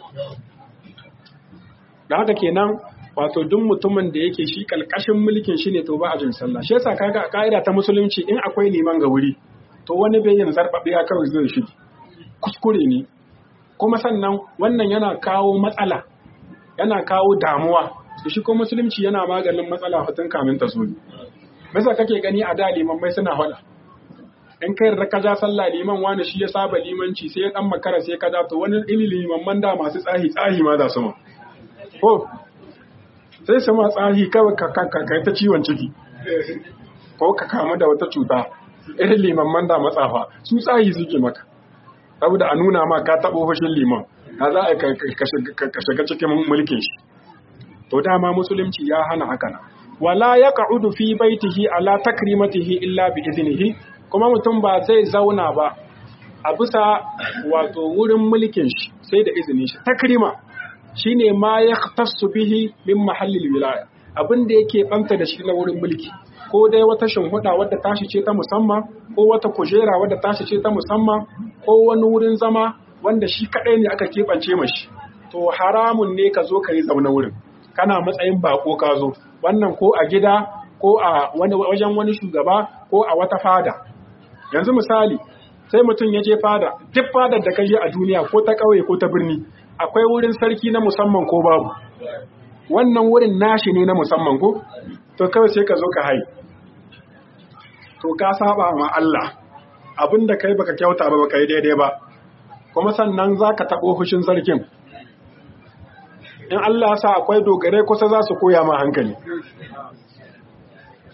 dan haka kenan wato duk mutumin da yake shi kalkashin mulkin shi ne to ba a jin sallah shi yasa kaga a ka'ida ta musulunci in akwai liman ga wuri to wani bai yin zarbabe ya kawai zai shi kuskure ne kuma sannan wannan yana kawo matsala yana kawo damuwa shi ko musulunci yana maganin matsala hutun kamin ta zo bisa kake gani a da liman mai suna hada in kai da ka ja sallah liman wani shi ya saba limanci sai ya dan makara sai ka ja to wani liman man da masu tsahi tsahi ma da su ma ko sai su ma tsahi kawai ka kai ta ciwon ciki ko ka kamu da wata cuta irin liman man da matsafa su tsahi suke maka saboda a nuna ma ka taɓo fashin liman ka za a ka shiga cikin mulkin shi to dama musulunci ya hana haka na wala yaq'udu fi baitihi ala takrimatihi illa bi iznihi kuma mutum ba zai zauna ba a bisa wato wurin mulkin shi sai da izinin shi takrima shine ma yahtassu bihi min mahallil wilaya abin da yake banta da shi na wurin mulki ko dai wata shinhuda wadda tashi ce ta musamman ko wata kujera wadda tashi ce ta musamman ko wani wurin zama wanda shi kadai ne aka kebance mashi to haramun ne ka zo ka yi zaune wurin kana matsayin bako ka zo wannan ko a gida ko a wani wajen wani shugaba ko a wata fada yanzu misali sai mutum ya je fada duk fadar da kaje a duniya ko ta kauye ko ta birni akwai wurin sarki na musamman ko babu wannan wurin nashi ne na musamman ko to kawai sai ka zo ka hai to ka saba ma Allah abinda kai baka kyauta ba baka yi daidai ba kuma sannan zaka tabo fushin sarkin in Allah sa akwai dogare kusa za su koya ma hankali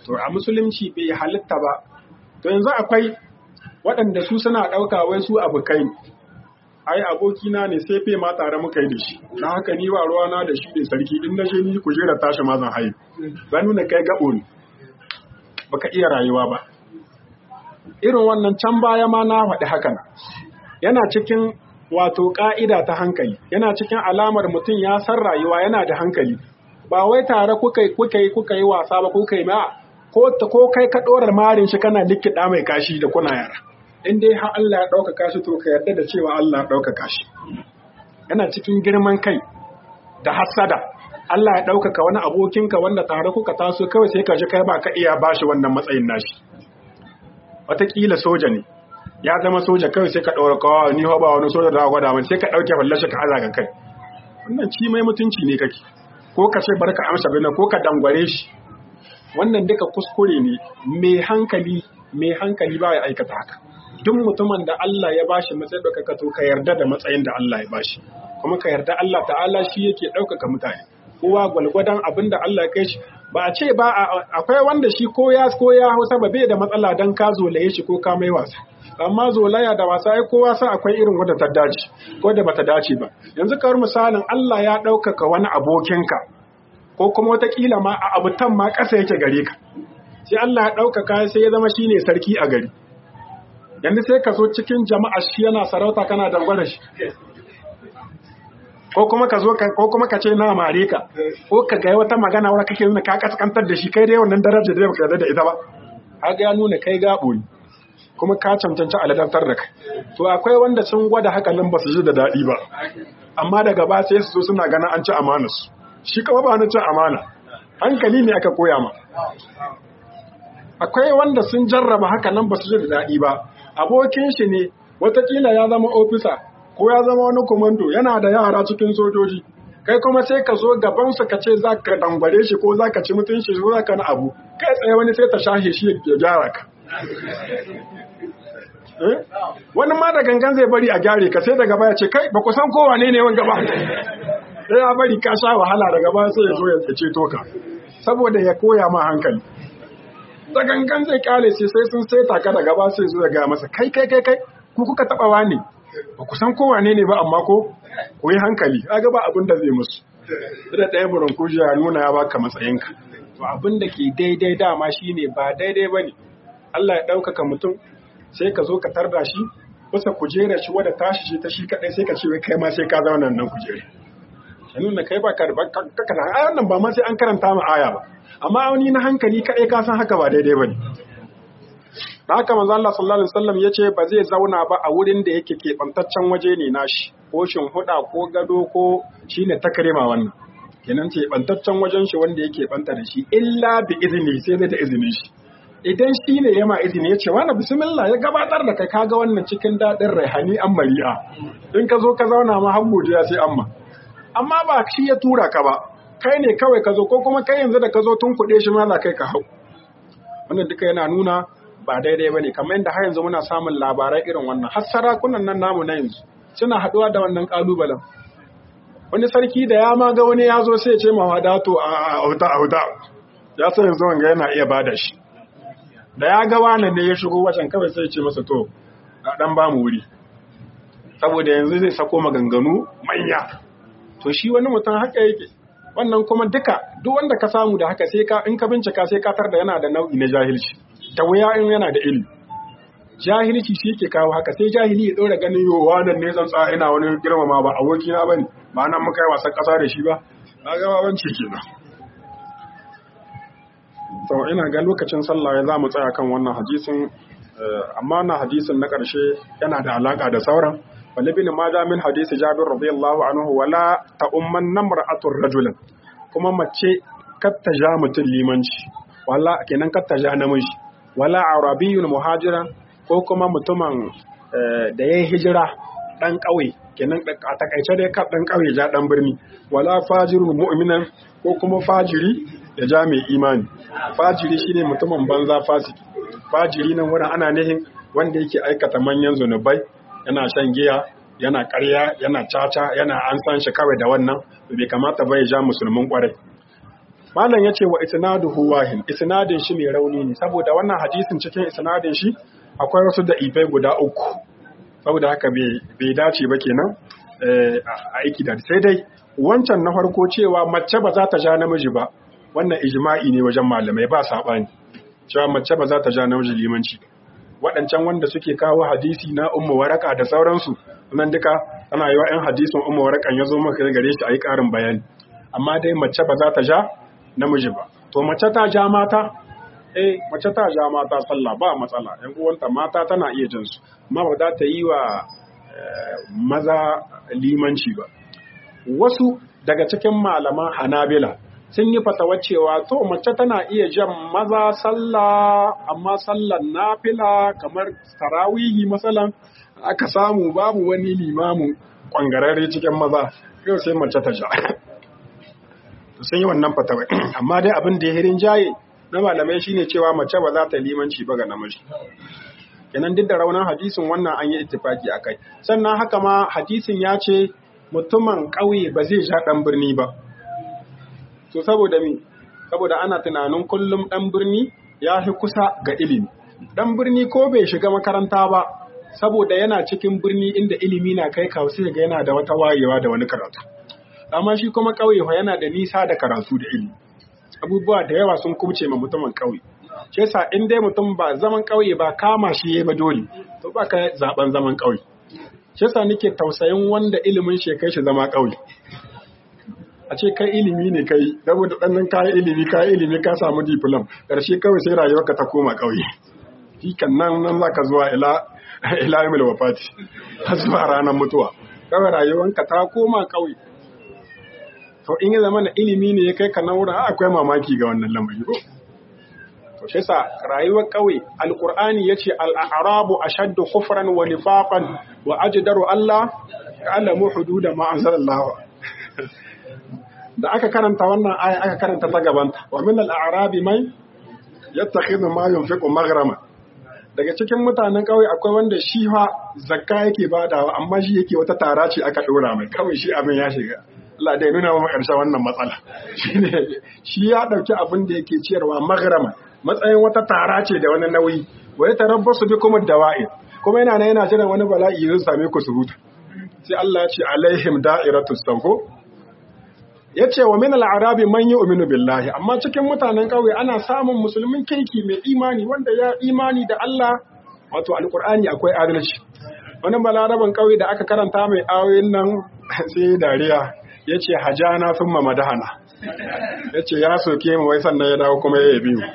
to a musulunci bai halitta ba. To yanzu akwai waɗanda su suna ɗauka wai su abokai ne, ai abokina ne sai fe ma tare muka yi da shi, na haka ni ba ruwana da shi ne sarki, in na je ni kujera tashi ma zan haihu, ba nuna kai gaɓo ne, baka iya rayuwa ba. Irin wannan can baya ma na faɗi hakan, yana cikin wato ƙa'ida ta hankali, yana cikin alamar mutum ya san rayuwa yana da hankali, ba wai tare kuka yi kuka yi wasa ba kuka yi ma ko kai ka ɗorar marin shi kana likida mai kashi da kuna yara. In dai har Allah ya ɗaukaka shi to ka yarda da cewa Allah ya ɗaukaka shi. Yana cikin girman kai da hassada. Allah ya ɗaukaka wani abokinka wanda tare kuka taso kawai sai ka ji kai ba ka iya bashi wannan matsayin nashi. Wataƙila soja ne, ya zama soja kawai sai ka ɗaura kawo ni ba wani soja da gwada mai sai ka ɗauke fallashi ka aza ga kai. Wannan ci mai mutunci ne kake. Ko ka ce barka amsa bina ko ka dangware shi. Wannan duka kuskure ne, mai hankali mai hankali ba ya aikata haka. Duk mutumin da Allah ya bashi matsayin ɗaukaka to ka yarda da matsayin da Allah ya bashi, kuma ka yarda Allah ta'ala shi yake ɗaukaka mutane. Kowa gwalgwadon abin da Allah ya kai shi, ba a ce ba akwai wanda shi ko ya ko ya hausa ba bai da matsala dan ka zolaye shi ko ka mai wasa. Amma zolaya da wasa ai kowa sa akwai irin wanda ta dace ko da bata dace ba. Yanzu kawar misalin Allah ya ɗaukaka wani abokinka ko kuma wataƙila ma a abutan ma ƙasa yake gare ka. Sai Allah ya ɗaukaka sai ya zama shine sarki a gari. Yanzu sai ka zo cikin jama'a shi yana sarauta kana dangwara shi. Ko kuma ka zo ko kuma ka ce na mare ka ko ka ga wata magana wanda kake nuna ka kaskantar da shi kai dai wannan daraja da baka yarda da ita ba. Kaga ya nuna kai gabo ne. Kuma ka cancanci aladantar da kai. To akwai wanda sun gwada haka nan ba su ji da daɗi ba. Amma daga ba sai su zo suna ganin an ci amanarsu. Shi kawai ba wani cin amana. Hankali ne aka koya ma. Akwai wanda sun jarraba haka nan ba su ji da daɗi ba. Abokin shi ne watakila ya zama ofisa ko ya zama wani komando yana da yara cikin sojoji. Kai kuma sai ka zo gabansa ka ce za ka dangware shi ko za ka ci mutum shi ko za ka na abu. Kai tsaye wani sai ta shahe shi ya gyara ka. Wani ma da gangan zai bari a gyare ka sai daga baya ce kai ba ku san kowa ne ne wani gaba. Sai ya bari ka sha wahala daga baya sai ya zo ya ceto ka. Saboda ya koya ma hankali. Da gangan zai kyale sai sai sun saita ka daga baya sai zo ya gaya masa kai kai kai kai ku kuka taba wani. Ba ku san kowa ne ne ba amma ko ku yi hankali. Kaga ba abin da zai musu. Da ɗaya burin kuji ya nuna ya baka matsayinka. To abin da ke daidai dama shine ba daidai bane. Allah ya ɗaukaka mutum sai ka zo ka tarda shi kusa kujera shi wadda tashi shi ta shi kaɗai sai ka ce wai kai ma sai ka zauna nan kujera. Ya nuna kai ba ka da a wannan ba ma sai an karanta ma aya ba. Amma wani na hankali kaɗai ka san haka ba daidai ba ne. Da haka manzo Allah sallallahu alaihi wasallam ya ce ba zai zauna ba a wurin da yake keɓantaccen waje ne nashi ko huɗa ko gado ko shine takrima wannan. Kenan keɓantaccen wajen shi wanda yake ɓanta da shi illa bi izini sai dai da izinin shi. Idan shi ne ya ma izini ya ce wani bismillah ya gabatar da kai kaga wannan cikin daɗin raihani an mari'a in ka zo ka zauna ma har godiya sai amma amma ba shi ya tura ka ba kai ne kawai ka zo ko kuma kai yanzu da ka zo tun kuɗe shi ma za kai ka hau wannan duka yana nuna ba daidai ba ne kamar yadda har yanzu muna samun labarai irin wannan har sarakunan nan namu na yanzu suna haɗuwa da wannan ƙalubalen wani sarki da ya ma ga wani ya zo sai ya ce ma wadato a huta a huta ya san yanzu wanga yana iya bada shi da ya ga wani ne ya shigo wajen kawai sai ce masa to a dan ba mu wuri saboda yanzu zai sako maganganu manya to shi wani mutum haka yake wannan kuma duka duk wanda ka samu da haka sai ka in ka bincika sai ka tar da yana da nau'i na jahilci da wuya in yana da ilimi jahilci shi yake kawo haka sai jahili ya dora ganin yo wannan ne zan tsaya ina wani girmama ba aboki na bane ba nan muka yi wasan kasa da shi ba kaga babanci kenan to ina ga lokacin sallah ya zamu tsaya kan wannan hadisin amma na hadisin na ƙarshe yana da alaka da sauran wal ibn majah min hadisi jabir radiyallahu anhu wala ta umman namra'atur rajulin kuma mace katta ja mutun limanci wala kenan katta ja namiji wala arabiyyun muhajira ko kuma mutumin da yayi hijira dan ƙauye kenan a takaice dai ka dan ƙauye ja dan birni wala fajirun mu'minan ko kuma fajiri da ja mai imani fajiri shine mutumin banza fasiki fajiri nan wurin ana nihin wanda yake aikata manyan zunubai yana shan giya yana ƙarya yana caca yana an san shi kawai da wannan bai kamata ba ya ja musulmin kwarai malam yace wa isnaduhu wahin, isnadin shi mai rauni ne saboda wannan hadisin cikin isnadin shi akwai wasu da ifai guda uku, saboda haka bai dace ba kenan a aiki da sai dai wancan na farko cewa mace ba za ta ja namiji ba, wannan ijma'i ne wajen malamai ba sabani cewa mace ba za ta ja namiji limanci. Waɗancan wanda suke kawo hadisi na ummu waraka da sauransu nan duka ana yi wa ɗan hadisin ummu warakan ya zo maka gare shi a yi ƙarin bayani, amma dai mace ba za ta ja namiji ba. To mace ta ja mata, eh mace ta ja mata sallah ba matsala, ɗan uwanta mata tana iya jin su, amma ba za ta yi wa maza limanci ba. Wasu daga cikin malaman Hanabila sun yi fatawar cewa to mace tana iya jan maza sallah, amma sallar nafila kamar tarawihi masalan aka samu babu wani limamin kwangararre cikin maza, yau sai mace ta ja. Sun yi wannan fatawar, amma dai abin da ya hirin jaye na malamai shine cewa mace ba za ta limanci ba ga namiji. Kenan duk da raunin hadisin wannan an yi ittifaki akai. Sannan haka ma hadisin ya ce mutumin ƙauye ba zai ja ɗan birni ba. To saboda mi, saboda ana tunanin kullum ɗan birni ya fi kusa ga ilimi. Ɗan birni ko bai shiga makaranta ba, saboda yana cikin birni inda ilimi na kai kawo sai ga yana da wata wayewa da wani karatu. Amma shi kuma ƙauye fa yana da nisa da karatu da ilimi. Abubuwa da yawa sun kubce ma mutumin ƙauye. Shi yasa in dai mutum ba zaman ƙauye ba kama shi yayi ba dole, to ba ka zaben zaman ƙauye. Shi yasa nake tausayin wanda ilimin shi kai shi zama ƙauye. A ce kai ilimi ne kai, saboda ɗannan kayan ilimi kayan ilimi ka samu diplom, ƙarshe kawai sai rayuwarka ta koma ƙauye. Shi kan nan nan za ka zuwa ila ila yamil wafati, har zuwa ranar mutuwa. Kawai rayuwarka ta koma ƙauye. To in ya zama na ilimi ne ya kai ka nan wurin akwai mamaki ga wannan lamari ko? To shi yasa rayuwar ƙauye Alƙur'ani yace al-a'rabu ashaddu kufran wa nifaqan wa ajdaru Allah ya'lamu hududa ma anzalallahu. Da aka karanta wannan aya aka karanta ta gabanta, wa min al-a'rabi man yattakhidhu ma yunfiqu maghrama. Daga cikin mutanen ƙauye akwai wanda shi fa zakka yake badawa, amma shi yake wata tara ce aka dora mai, kawai shi abin ya shiga. Allah dai nuna wa ƙarshen wannan matsala. Shine shi ya dauki abin da yake ciyarwa maghrama, matsayin wata tara ce da wani nauyi. Wa yatarabbasu bikum ad-dawa'ir. Kuma yana nan yana jiran wani bala'i zai same ku su huta. Sai Allah ya ce alaihim da'iratus sawko. Ya ce wa min al'arabi man yu'minu billahi, amma cikin mutanen ƙauye ana samun musulmin kirki mai imani wanda ya imani da Allah, wato alƙur'ani akwai adalci. Wani balaraban ƙauye da aka karanta mai ayoyin nan sai dariya, ya ce hajana sun mamadahana, ya ce ya soke mu wai sannan ya dawo kuma ya biyu.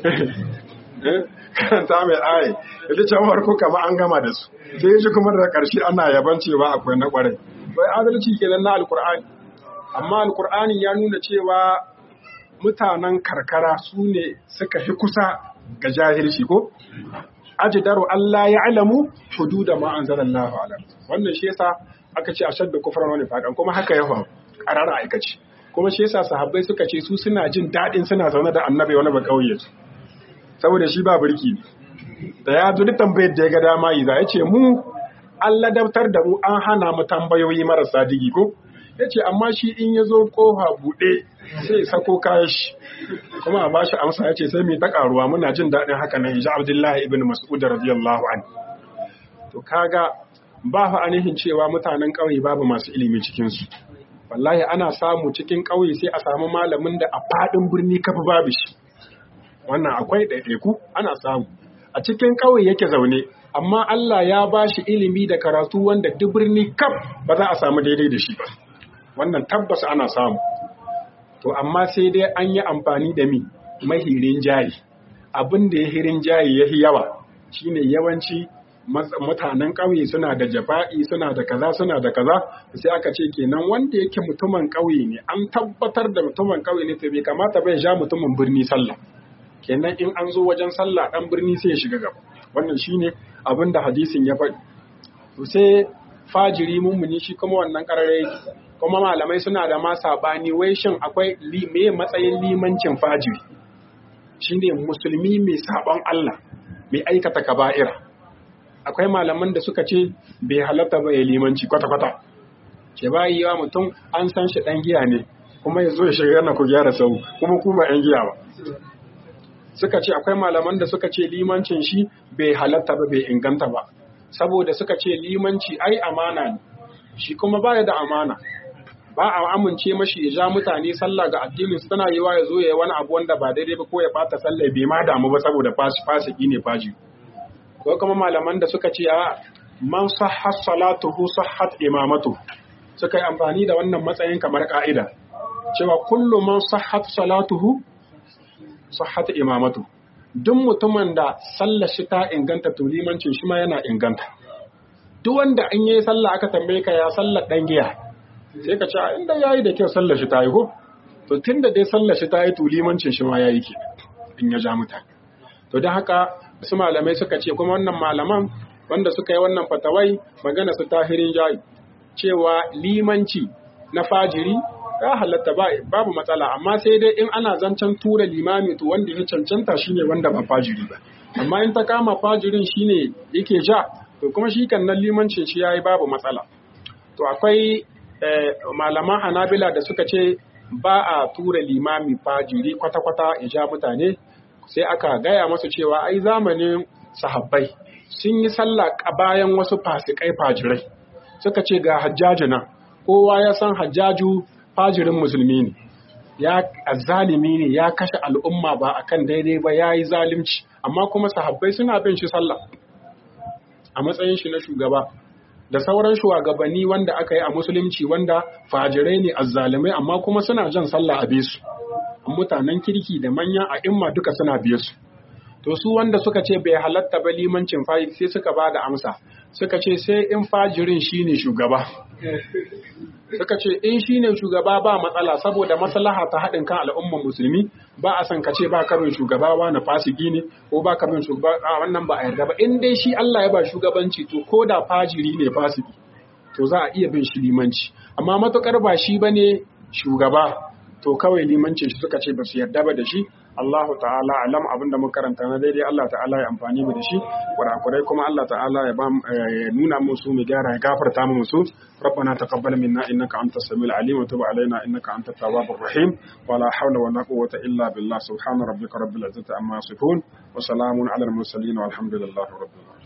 Karanta mai ayi, ya ce can farko kama an gama da su, sai ya ji kuma da ƙarshe ana yaban cewa akwai na ƙwarai. Wai adalci kenan na alƙur'ani. Amma Alƙur'ani ya nuna cewa mutanen karkara su ne suka fi kusa ga jahilci ko? Ajidaru Allah ya alamu hudu da ma'an zanen lafa. Wannan shi yasa aka ce a shadda kufran wani faɗan, kuma haka ya faru ƙarar aikaci. Kuma shi yasa sahabbai suka ce su suna jin daɗin suna zaune da annabi wani ba ƙauye su. Saboda shi ba birki ne. Da ya zo duk tambayar da ya ga dama yi za ya ce mu Allah dabtar da mu an hana mu tambayoyi marasa digi ko? Ya ce amma shi in ya zo ƙofa buɗe sai sako kayan shi kuma a bashi amsa ya ce sai mai ta ƙaruwa muna jin daɗin haka nan ji Abdullahi ibn Mas'ud radiyallahu anhu. To kaga ba fa anihin cewa mutanen ƙauye babu masu ilimi cikin su. Wallahi ana samu cikin ƙauye sai a samu malamin da a faɗin birni kafa babu shi. Wannan akwai ɗaiɗaiku ana samu. A cikin ƙauye yake zaune amma Allah ya bashi ilimi da karatu wanda duk birni kaf ba za a samu daidai da shi ba. Wannan tabbas ana samu. To amma sai dai an yi amfani da mi mahirin jari. Abin da ya hirin jari ya fi yawa shine yawanci mutanen ƙauye suna da jafa'i, suna da kaza, suna da kaza, sai aka ce kenan wanda yake mutumin ƙauye ne, an tabbatar da mutumin ƙauye ne, to bai kamata bai ja mutumin birni sallah. Kenan in an zo wajen sallah ɗan birni sai ya shiga gaba. Wannan shine abin da hadisin ya faɗi. To sai fajiri mummuni shi kuma wannan ƙarare kuma malamai suna da ma saɓani wai shin akwai me matsayin limancin fajiri shine musulmi mai saɓon Allah mai aikata kaba'ira. Akwai malaman da suka ce bai halatta ba ya limanci kwata-kwata, ce ba yi wa mutum an san shi ɗan giya ne kuma ya zo ya shiga yana ku gyara sau kuma ku ba 'yan giya ba. Suka ce akwai malaman da suka ce limancin shi bai halatta ba bai inganta ba, saboda suka ce limanci ai amana ne, shi kuma baya da amana, ba a amince mashi ya ja mutane sallah ga addinin su, tana yiwa ya zo ya yi wani abu wanda ba daidai ba ko ya bata sallah bai ma damu ba saboda fasiki ne faji. Ko kuma malaman da suka ce a man sahhat salatuhu sahhat imamatu, suka yi amfani da wannan matsayin kamar ka'ida cewa kullu man sahhat salatuhu sahhat imamatu, duk mutumin da sallar shi ta inganta to limancin shi ma yana inganta. Duk wanda in yayi sallah aka tambaye ka ya sallar dan giya, sai ka ce inda yayi da kyau sallar shi ta yi ko, to tunda dai sallar shi ta yi to limancin shi ma yayi ke in ya ja mutane. To don haka su malamai suka ce, kuma wannan malaman wanda suka yi wannan fatawai magana su tahirin jayi cewa limanci na fajiri ya halatta babu matsala, amma sai dai in ana zancen tura limami to wanda ya cancanta shine wanda ba fajiri ba, amma in ta kama fajirin shine yake ja to kuma shi kan nan limancin shi yayi babu matsala. To akwai malaman Hanabila da suka ce ba a tura limami fajiri kwata-kwata ya ja mutane, sai aka gaya masu cewa ai zamanin sahabbai sun yi sallah a bayan wasu fasikai fajirai, suka ce ga Hajjaju nan, kowa ya san Hajjaju fajirin musulmi ne, ya azzalimi ne, ya kashe al'umma ba akan daidai ba, ya yi zalimci, amma kuma sahabbai suna bin shi sallah a matsayin shi na shugaba, da sauran shugabanni wanda aka yi a musulunci wanda fajirai ne azzalimai amma kuma suna jan sallah a besu, mutanen kirki da manya a imma duka suna biye su. To su wanda suka ce bai halatta ba limancin fajiri sai suka ba da amsa, suka ce sai in fajirin shine shugaba, suka ce in shine shugaba ba matsala saboda maslaha ta haɗin kan al'umman musulmi, ba a san ka ce ba kabin shugaba wani fasiki ne ko ba kabin shugaba a wannan ba a yarda ba, in dai shi Allah ya ba shugabanci to ko da fajiri ne fasiki to za a iya bin shi limanci, amma matukar ba shi bane shugaba to kawai limancin shi suka ce ba su yarda ba da shi. Allahu ta'ala alam, abinda mun karanta na daidai Allah ta'ala ya amfani mu da shi, kurakurai kuma Allah ta'ala ya ba ya nuna musu mu gyara ya gafarta mu su. Rabbana taqabbal minna innaka antas samiul alim wa tub alaina innaka antat tawwabur rahim, wa la hawla wa la quwwata illa billah. Subhana rabbika rabbil izzati amma yasifun wa salamun alal mursalin walhamdulillahi rabbil alamin.